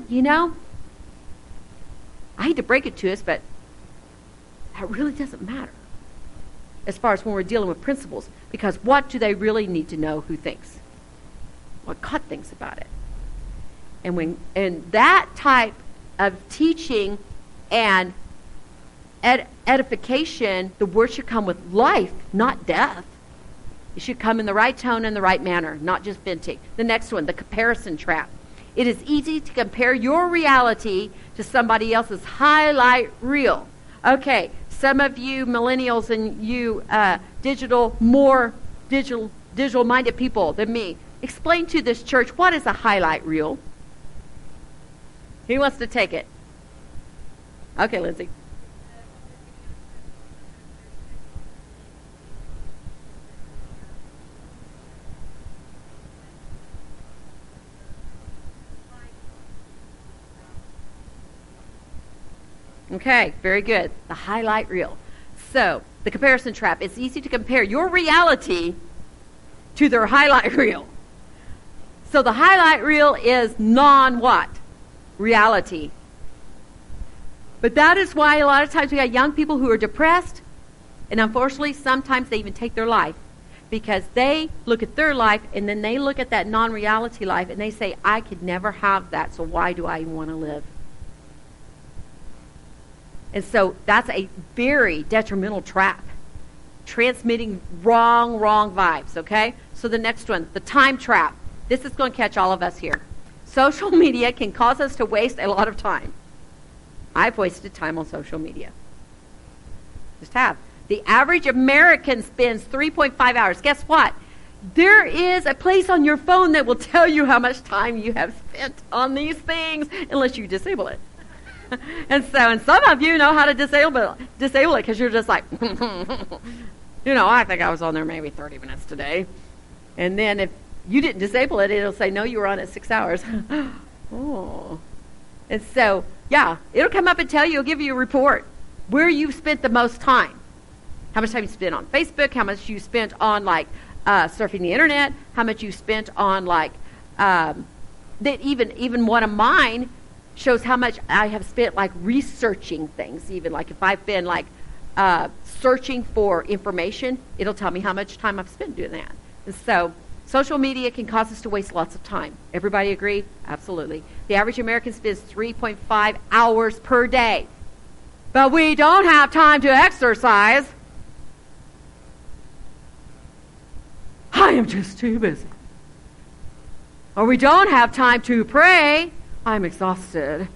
I hate to break it to us, but that really doesn't matter as far as when we're dealing with principles, because what do they really need to know who thinks? What God thinks about it. And that type of teaching and edification, the word should come with life, not death. It should come in the right tone and the right manner, not just venting. The next one, the comparison trap. It is easy to compare your reality to somebody else's highlight reel. Okay, some of you millennials and you more digital-minded people than me, explain to this church, what is a highlight reel? Who wants to take it? Okay, Lindsay. Okay, very good. The highlight reel. So, the comparison trap. It's easy to compare your reality to their highlight reel. So the highlight reel is non-what? Reality. But that is why a lot of times we got young people who are depressed, and unfortunately sometimes they even take their life because they look at their life and then they look at that non-reality life and they say, I could never have that, so why do I even want to live? And so that's a very detrimental trap. Transmitting wrong vibes, okay? So the next one, the time trap. This is going to catch all of us here. Social media can cause us to waste a lot of time. I've wasted time on social media. Just have. The average American spends 3.5 hours. Guess what? There is a place on your phone that will tell you how much time you have spent on these things, unless you disable it. And some of you know how to disable it because you're just like, I think I was on there maybe 30 minutes today. And then if you didn't disable it, it'll say, no, you were on it 6 hours. Oh. And so, yeah, it'll come up and tell you, it'll give you a report where you've spent the most time. How much time you spent on Facebook, how much you spent on, surfing the internet, how much you spent on, that even one of mine shows how much I have spent, researching things. Even, if I've been, searching for information, it'll tell me how much time I've spent doing that. And so, social media can cause us to waste lots of time. Everybody agree? Absolutely. The average American spends 3.5 hours per day. But we don't have time to exercise. I am just too busy. Or we don't have time to pray. I'm exhausted.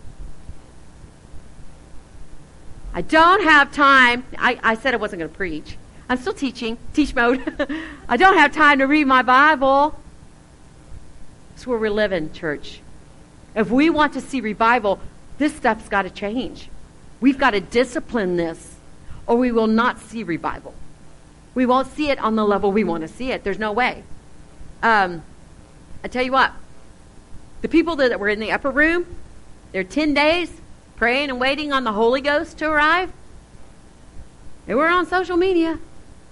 I don't have time. I said I wasn't going to preach. I'm still teaching. Teach mode. I don't have time to read my Bible. That's where we're living, church. If we want to see revival, this stuff's got to change. We've got to discipline this, or we will not see revival. We won't see it on the level we want to see it. There's no way. I tell you what, the people that were in the upper room, they're 10 days praying and waiting on the Holy Ghost to arrive. They were on social media.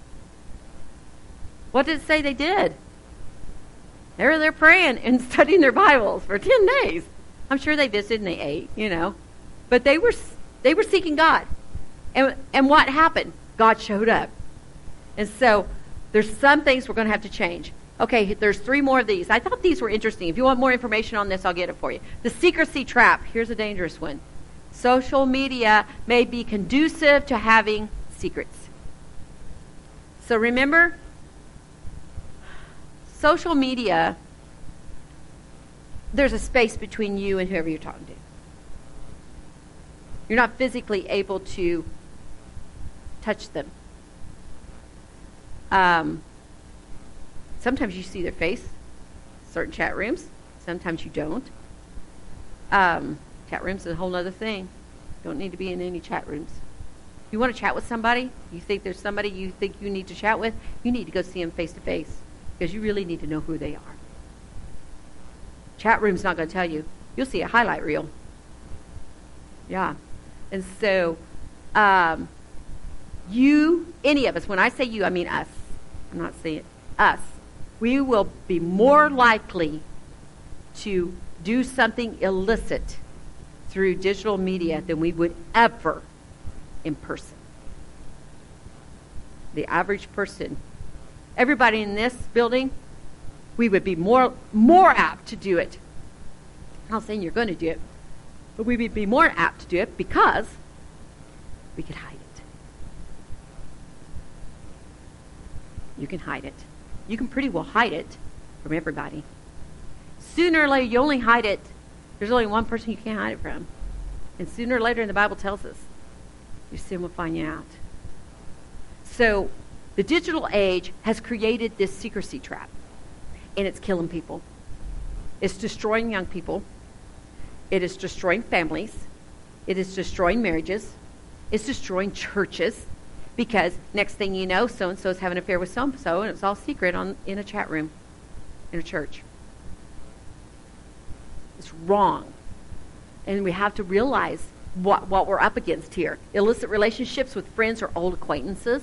What did it say they did? They were there praying and studying their Bibles for 10 days. I'm sure they visited and they ate, But they were seeking God. And what happened? God showed up. And so there's some things we're going to have to change. Okay, there's 3 more of these. I thought these were interesting. If you want more information on this, I'll get it for you. The secrecy trap. Here's a dangerous one. Social media may be conducive to having secrets. So remember, social media, there's a space between you and whoever you're talking to. You're not physically able to touch them. Sometimes you see their face, certain chat rooms. Sometimes you don't. Chat rooms is a whole other thing. Don't need to be in any chat rooms. If you want to chat with somebody, you think there's somebody you think you need to chat with, you need to go see them face to face because you really need to know who they are. Chat room's not going to tell you. You'll see a highlight reel. Yeah. And so, any of us, when I say you, I mean us. I'm not saying us. We will be more likely to do something illicit through digital media than we would ever in person. The average person, everybody in this building, we would be more apt to do it. I'm not saying you're going to do it, but we would be more apt to do it because we could hide it. You can hide it. You can pretty well hide it from everybody. Sooner or later, you only hide it. There's only one person you can't hide it from. And sooner or later, and the Bible tells us, your sin will find you out. So the digital age has created this secrecy trap. And it's killing people. It's destroying young people. It is destroying families. It is destroying marriages. It's destroying churches. Because next thing you know, so-and-so is having an affair with so-and-so, and it's all secret in a chat room, in a church. It's wrong. And we have to realize what we're up against here. Illicit relationships with friends or old acquaintances.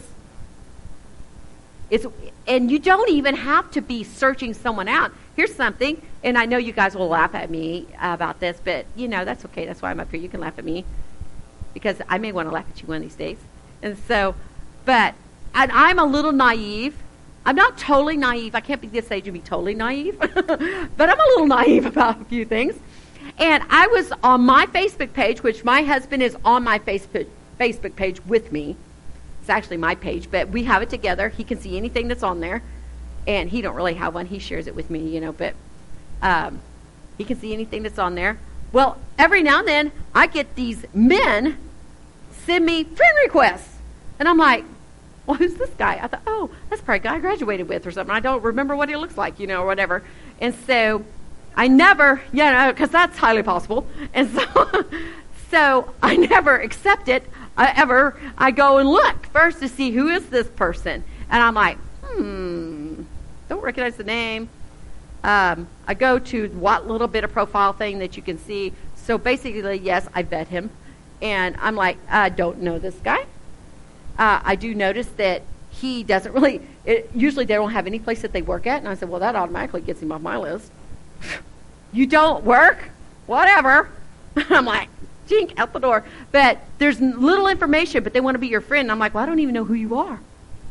And you don't even have to be searching someone out. Here's something, and I know you guys will laugh at me about this, but, that's okay. That's why I'm up here. You can laugh at me, because I may want to laugh at you one of these days. And so, and I'm a little naive, I'm not totally naive. I can't be this age and be totally naive, but I'm a little naive about a few things. And I was on my Facebook page, which my husband is on my Facebook page with me. It's actually my page, but we have it together. He can see anything that's on there, and he don't really have one. He shares it with me, but he can see anything that's on there. Well, every now and then, I get these men send me friend requests, and I'm like, well, who's this guy? I thought, oh, that's probably a guy I graduated with or something. I don't remember what he looks like, or whatever. And so I never, because that's highly possible. And so I never accept it ever. I go and look first to see who is this person. And I'm like, don't recognize the name. I go to what little bit of profile thing that you can see. So basically, yes, I vet him. And I'm like, I don't know this guy. I do notice that he doesn't really, usually they don't have any place that they work at. And I said, well, that automatically gets him off my list. You don't work? Whatever. I'm like, jink, out the door. But there's little information, but they want to be your friend. And I'm like, well, I don't even know who you are.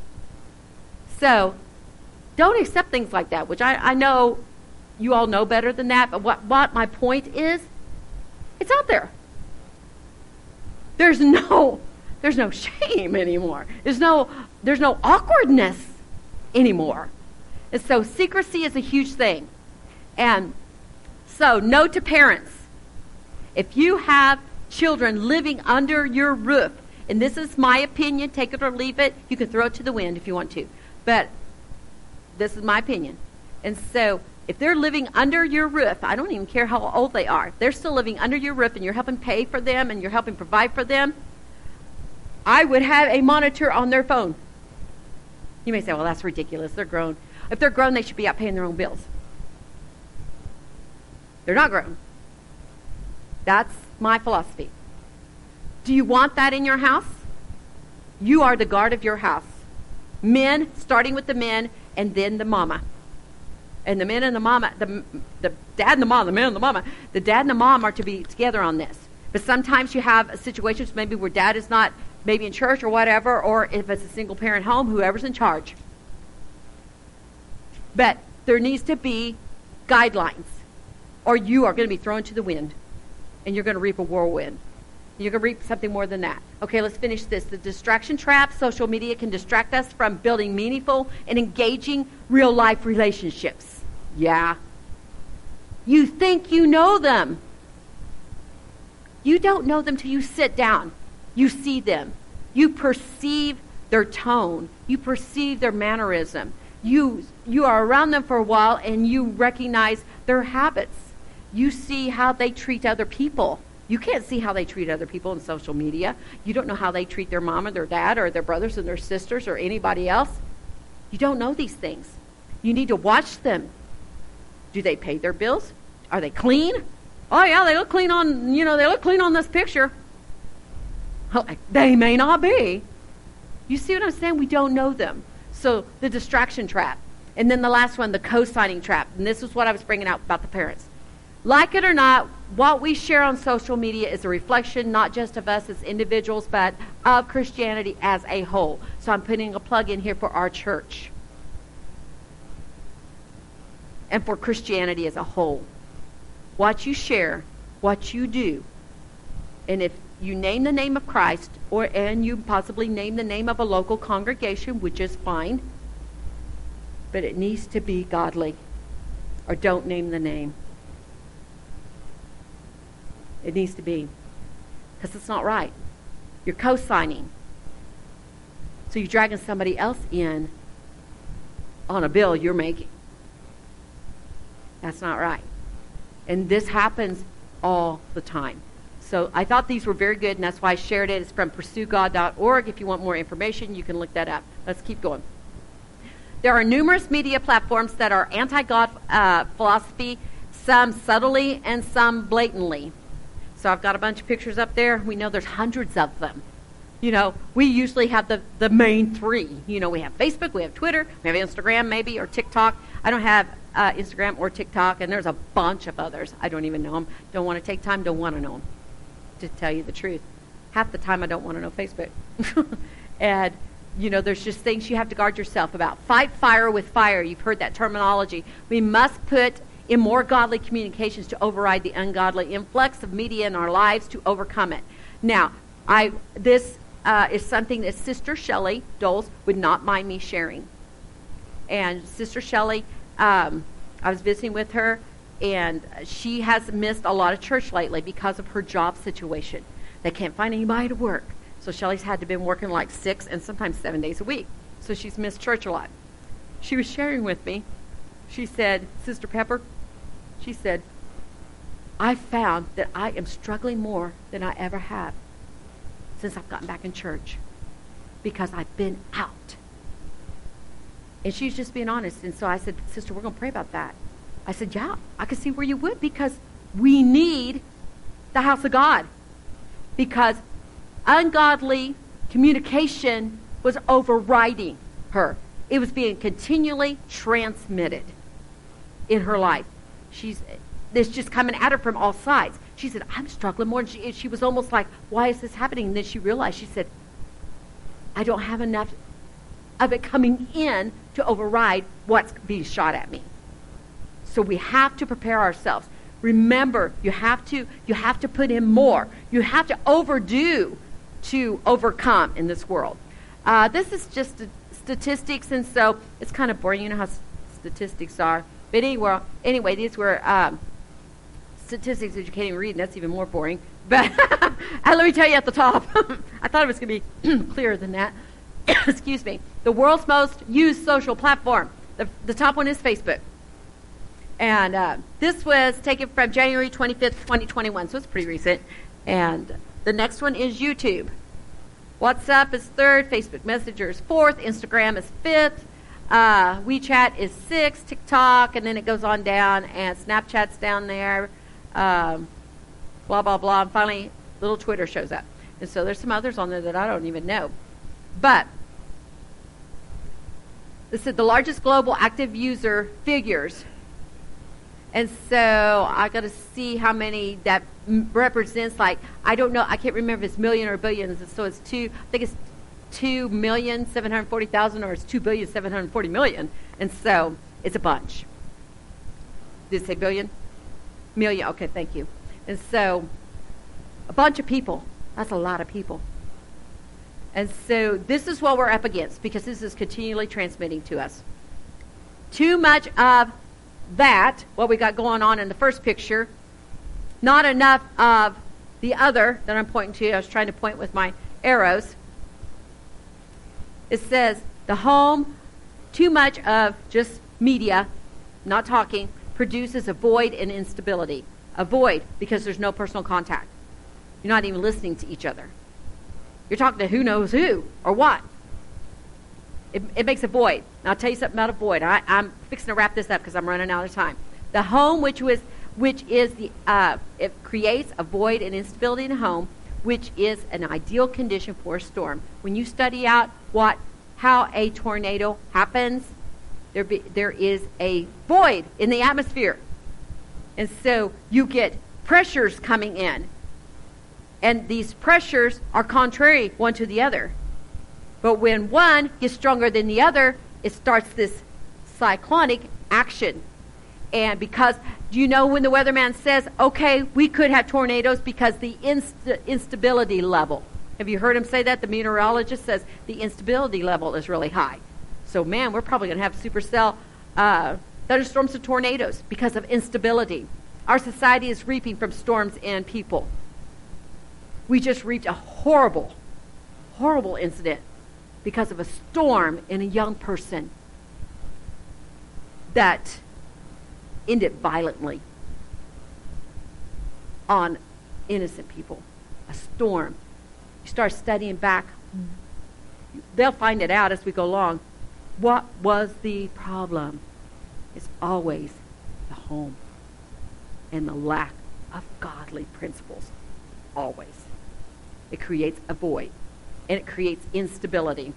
So don't accept things like that, which I know you all know better than that. But what my point is, it's out there. There's no shame anymore. There's no awkwardness anymore. And so secrecy is a huge thing. And so no to parents. If you have children living under your roof, and this is my opinion, take it or leave it, you can throw it to the wind if you want to. But this is my opinion. And so if they're living under your roof, I don't even care how old they are, they're still living under your roof and you're helping pay for them and you're helping provide for them, I would have a monitor on their phone. You may say, well, that's ridiculous. They're grown. If they're grown, they should be out paying their own bills. They're not grown. That's my philosophy. Do you want that in your house? You are the guard of your house. Men, starting with the men, and then the mama. And the men and the mama, the dad and the mom, the men and the mama, the dad and the mom are to be together on this. But sometimes you have situations maybe where dad is not maybe in church or whatever, or if it's a single parent home, whoever's in charge. But there needs to be guidelines, or you are going to be thrown to the wind, and you're going to reap a whirlwind. You're going to reap something more than that. Okay, let's finish this. The distraction trap. Social media can distract us from building meaningful and engaging real-life relationships. Yeah. You think you know them. You don't know them till you sit down. You see them. You perceive their tone. You perceive their mannerism. You are around them for a while and you recognize their habits. You see how they treat other people. You can't see how they treat other people in social media. You don't know how they treat their mom or their dad or their brothers and their sisters or anybody else. You don't know these things. You need to watch them. Do they pay their bills? Are they clean? Oh yeah, they look clean on this picture. They may not be. You see what I'm saying? We don't know them. So the distraction trap. And then the last one, the co-signing trap. And this is what I was bringing out about the parents. Like it or not, what we share on social media is a reflection not just of us as individuals, but of Christianity as a whole. So I'm putting a plug in here for our church. And for Christianity as a whole. What you share, what you do. And if you name the name of Christ, and you possibly name the name of a local congregation, which is fine, but it needs to be godly. Or don't name the name. It needs to be. Because it's not right. You're co-signing. So you're dragging somebody else in on a bill you're making. That's not right. And this happens all the time. So I thought these were very good, and that's why I shared it. It's from pursuegod.org. If you want more information, you can look that up. Let's keep going. There are numerous media platforms that are anti-God philosophy, some subtly and some blatantly. So I've got a bunch of pictures up there. We know there's hundreds of them. We usually have the main three. We have Facebook, we have Twitter, we have Instagram maybe, or TikTok. I don't have Instagram or TikTok, and there's a bunch of others. I don't even know them. Don't want to take time, don't want to know them, to tell you the truth. Half the time I don't want to know Facebook. there's just things you have to guard yourself about. Fight fire with fire. You've heard that terminology. We must put in more godly communications to override the ungodly influx of media in our lives to overcome it. Now, this is something that Sister Shelley Doles would not mind me sharing. And Sister Shelley, I was visiting with her, and she has missed a lot of church lately because of her job situation. They can't find anybody to work. So Shelley's had to been working like 6 and sometimes 7 days a week. So she's missed church a lot. She was sharing with me. She said, Sister Pepper, she said, I found that I am struggling more than I ever have since I've gotten back in church because I've been out. And she's just being honest. And so I said, Sister, we're going to pray about that. I said, yeah, I can see where you would, because we need the house of God. Because ungodly communication was overriding her. It was being continually transmitted in her life. It's just coming at her from all sides. She said, I'm struggling more. And she was almost like, why is this happening? And then she realized, she said, I don't have enough of it coming in to override what's being shot at me. So we have to prepare ourselves. Remember, you have to put in more. You have to overdo to overcome in this world. This is just statistics, and so it's kind of boring. You know how statistics are. But anyway, these were statistics that you can't even read, and that's even more boring. But let me tell you at the top. I thought it was going to be clearer than that. Excuse me. The world's most used social platform. The top one is Facebook. And this was taken from January 25th, 2021, so it's pretty recent. And the next one is YouTube. WhatsApp is third, Facebook Messenger is fourth, Instagram is fifth, WeChat is sixth, TikTok, and then it goes on down, and Snapchat's down there, blah, blah, blah, and finally little Twitter shows up. And so there's some others on there that I don't even know. But this is the largest global active user figures. And so I got to see how many that represents. Like, I don't know. I can't remember if it's million or billions. So it's I think it's 2,740,000 or it's 2,740,000,000. And so it's a bunch. Did it say billion? Million. Okay, thank you. And so a bunch of people. That's a lot of people. And so this is what we're up against, because this is continually transmitting to us. Too much of that, what we got going on in the first picture, not enough of the other that I'm pointing to. I was trying to point with my arrows. It says the home, too much of just media, not talking, produces a void and instability. A void because there's no personal contact. You're not even listening to each other. You're talking to who knows who or what. It makes a void. And I'll tell you something about a void. I'm fixing to wrap this up because I'm running out of time. The home, which is it creates a void and instability in a home, which is an ideal condition for a storm. When you study out how a tornado happens, there is a void in the atmosphere, and so you get pressures coming in, and these pressures are contrary one to the other. But when one gets stronger than the other, it starts this cyclonic action. And because, do you know when the weatherman says, okay, we could have tornadoes because the instability level. Have you heard him say that? The meteorologist says the instability level is really high. So, man, we're probably going to have supercell thunderstorms and tornadoes because of instability. Our society is reaping from storms and people. We just reaped a horrible, horrible incident because of a storm in a young person that ended violently on innocent people. A storm. You start studying back, they'll find it out as we go along. What was the problem? It's always the home and the lack of godly principles. Always. It creates a void. And it creates instability.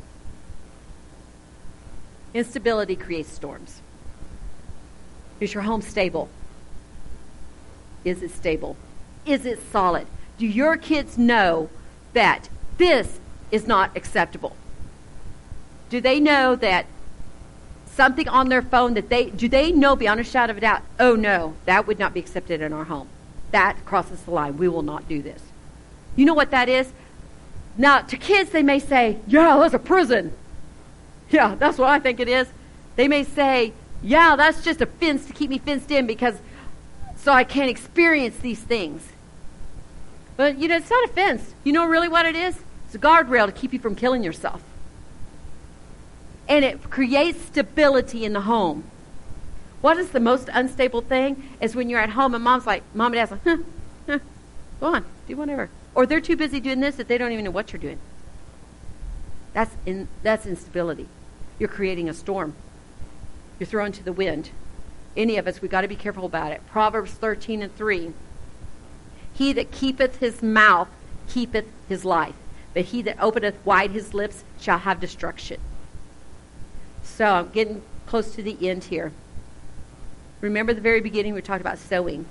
Instability creates storms. Is your home stable? Is it stable? Is it solid? Do your kids know that this is not acceptable? Do they know that something on their phone do they know beyond a shadow of a doubt, oh no, that would not be accepted in our home. That crosses the line. We will not do this. You know what that is? Now, to kids, they may say, yeah, that's a prison. Yeah, that's what I think it is. They may say, yeah, that's just a fence to keep me fenced in so I can't experience these things. But, it's not a fence. You know really what it is? It's a guardrail to keep you from killing yourself. And it creates stability in the home. What is the most unstable thing? Is when you're at home and mom and dad's like, go on, do whatever. Or they're too busy doing this that they don't even know what you're doing. That's instability. You're creating a storm. You're thrown to the wind. Any of us, we've got to be careful about it. Proverbs 13:3. He that keepeth his mouth keepeth his life, but he that openeth wide his lips shall have destruction. So I'm getting close to the end here. Remember the very beginning we talked about sowing.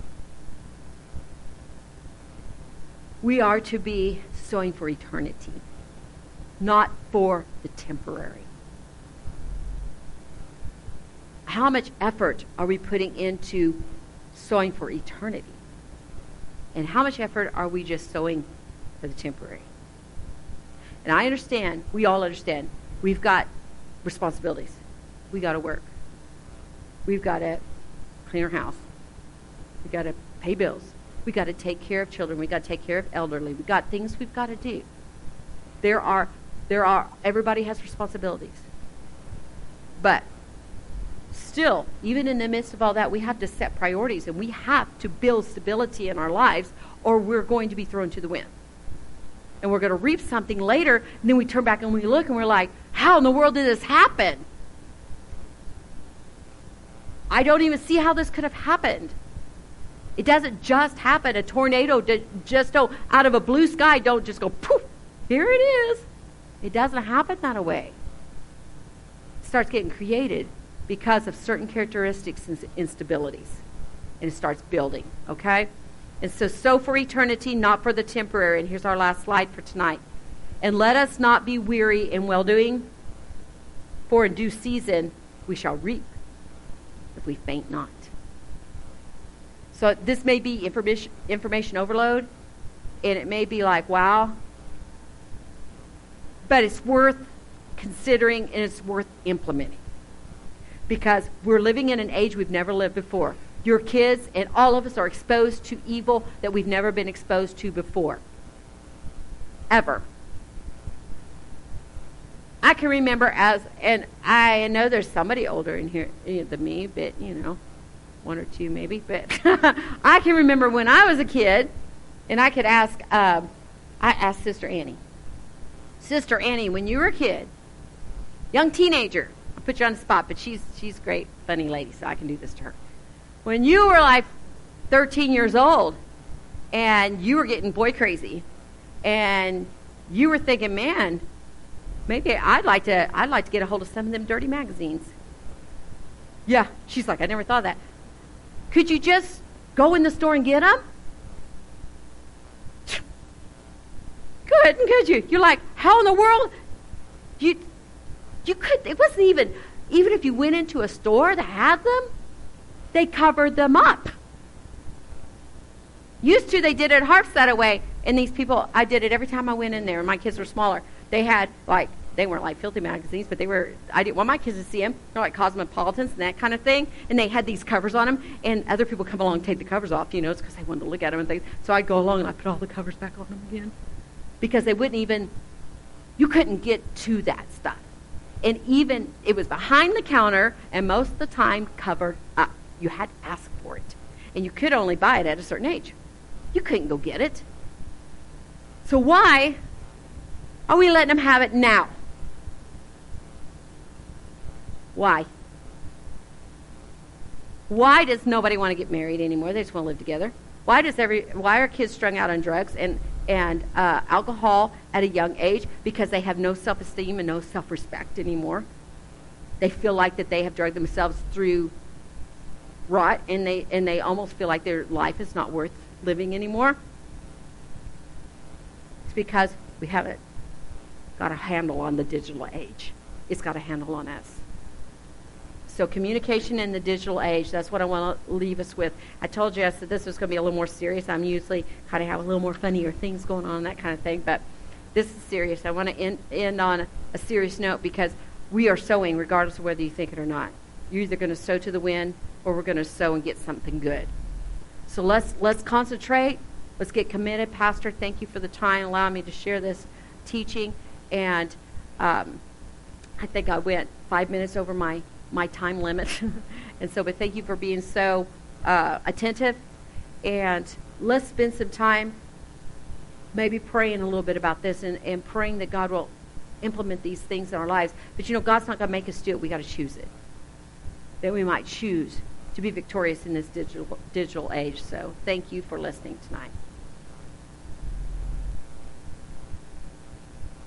We are to be sowing for eternity, not for the temporary. How much effort are we putting into sowing for eternity? And how much effort are we just sowing for the temporary? And I understand, we all understand, we've got responsibilities. We got to work. We've got to clean our house. We've got to pay bills. We've got to take care of children. We've got to take care of elderly. We've got things we've got to do. Everybody has responsibilities. But still, even in the midst of all that, we have to set priorities and we have to build stability in our lives or we're going to be thrown to the wind. And we're going to reap something later, and then we turn back and we look and we're like, how in the world did this happen? I don't even see how this could have happened. It doesn't just happen. A tornado just out of a blue sky don't just go poof, here it is. It doesn't happen that way. It starts getting created because of certain characteristics and instabilities. And it starts building, okay? And so sow for eternity, not for the temporary. And here's our last slide for tonight. And let us not be weary in well-doing, for in due season we shall reap if we faint not. So this may be information overload, and it may be like, wow. But it's worth considering and it's worth implementing. Because we're living in an age we've never lived before. Your kids and all of us are exposed to evil that we've never been exposed to before. Ever. I can remember and I know there's somebody older in here than me, but, one or two maybe, but I can remember when I was a kid, and I could ask, I asked Sister Annie. Sister Annie, when you were a kid, young teenager, I'll put you on the spot, but she's a great, funny lady, so I can do this to her. When you were like 13 years old, and you were getting boy crazy, and you were thinking, man, maybe I'd like to get a hold of some of them dirty magazines. Yeah, she's like, I never thought of that. Could you just go in the store and get them? Could you? You're like, how in the world? You could. It wasn't even if you went into a store that had them, they covered them up. Used to, they did it at Harps that way, and these people, I did it every time I went in there. My kids were smaller. They had they weren't like filthy magazines, but I didn't want my kids to see them. They're like Cosmopolitans and that kind of thing. And they had these covers on them, and other people come along and take the covers off, it's because they wanted to look at them and things. So I'd go along and I'd put all the covers back on them again. Because they wouldn't even, you couldn't get to that stuff. And even, it was behind the counter, and most of the time covered up. You had to ask for it. And you could only buy it at a certain age. You couldn't go get it. So why are we letting them have it now? Why? Why does nobody want to get married anymore? They just want to live together. Why are kids strung out on drugs and alcohol at a young age? Because they have no self-esteem and no self-respect anymore. They feel like that they have dragged themselves through rot, and they almost feel like their life is not worth living anymore. It's because we haven't got a handle on the digital age. it's got a handle on us. So communication in the digital age, that's what I want to leave us with. I told you I said this was going to be a little more serious. I'm usually kind of have a little more funnier things going on, that kind of thing. But this is serious. I want to end on a serious note because we are sowing regardless of whether you think it or not. You're either going to sow to the wind or we're going to sow and get something good. So let's concentrate. Let's get committed. Pastor, thank you for the time allowing me to share this teaching. And I think I went 5 minutes over my time limit. And so, but thank you for being so attentive. And let's spend some time maybe praying a little bit about this and praying that God will implement these things in our lives. But God's not going to make us do it. We got to choose it. That we might choose to be victorious in this digital age. So thank you for listening tonight.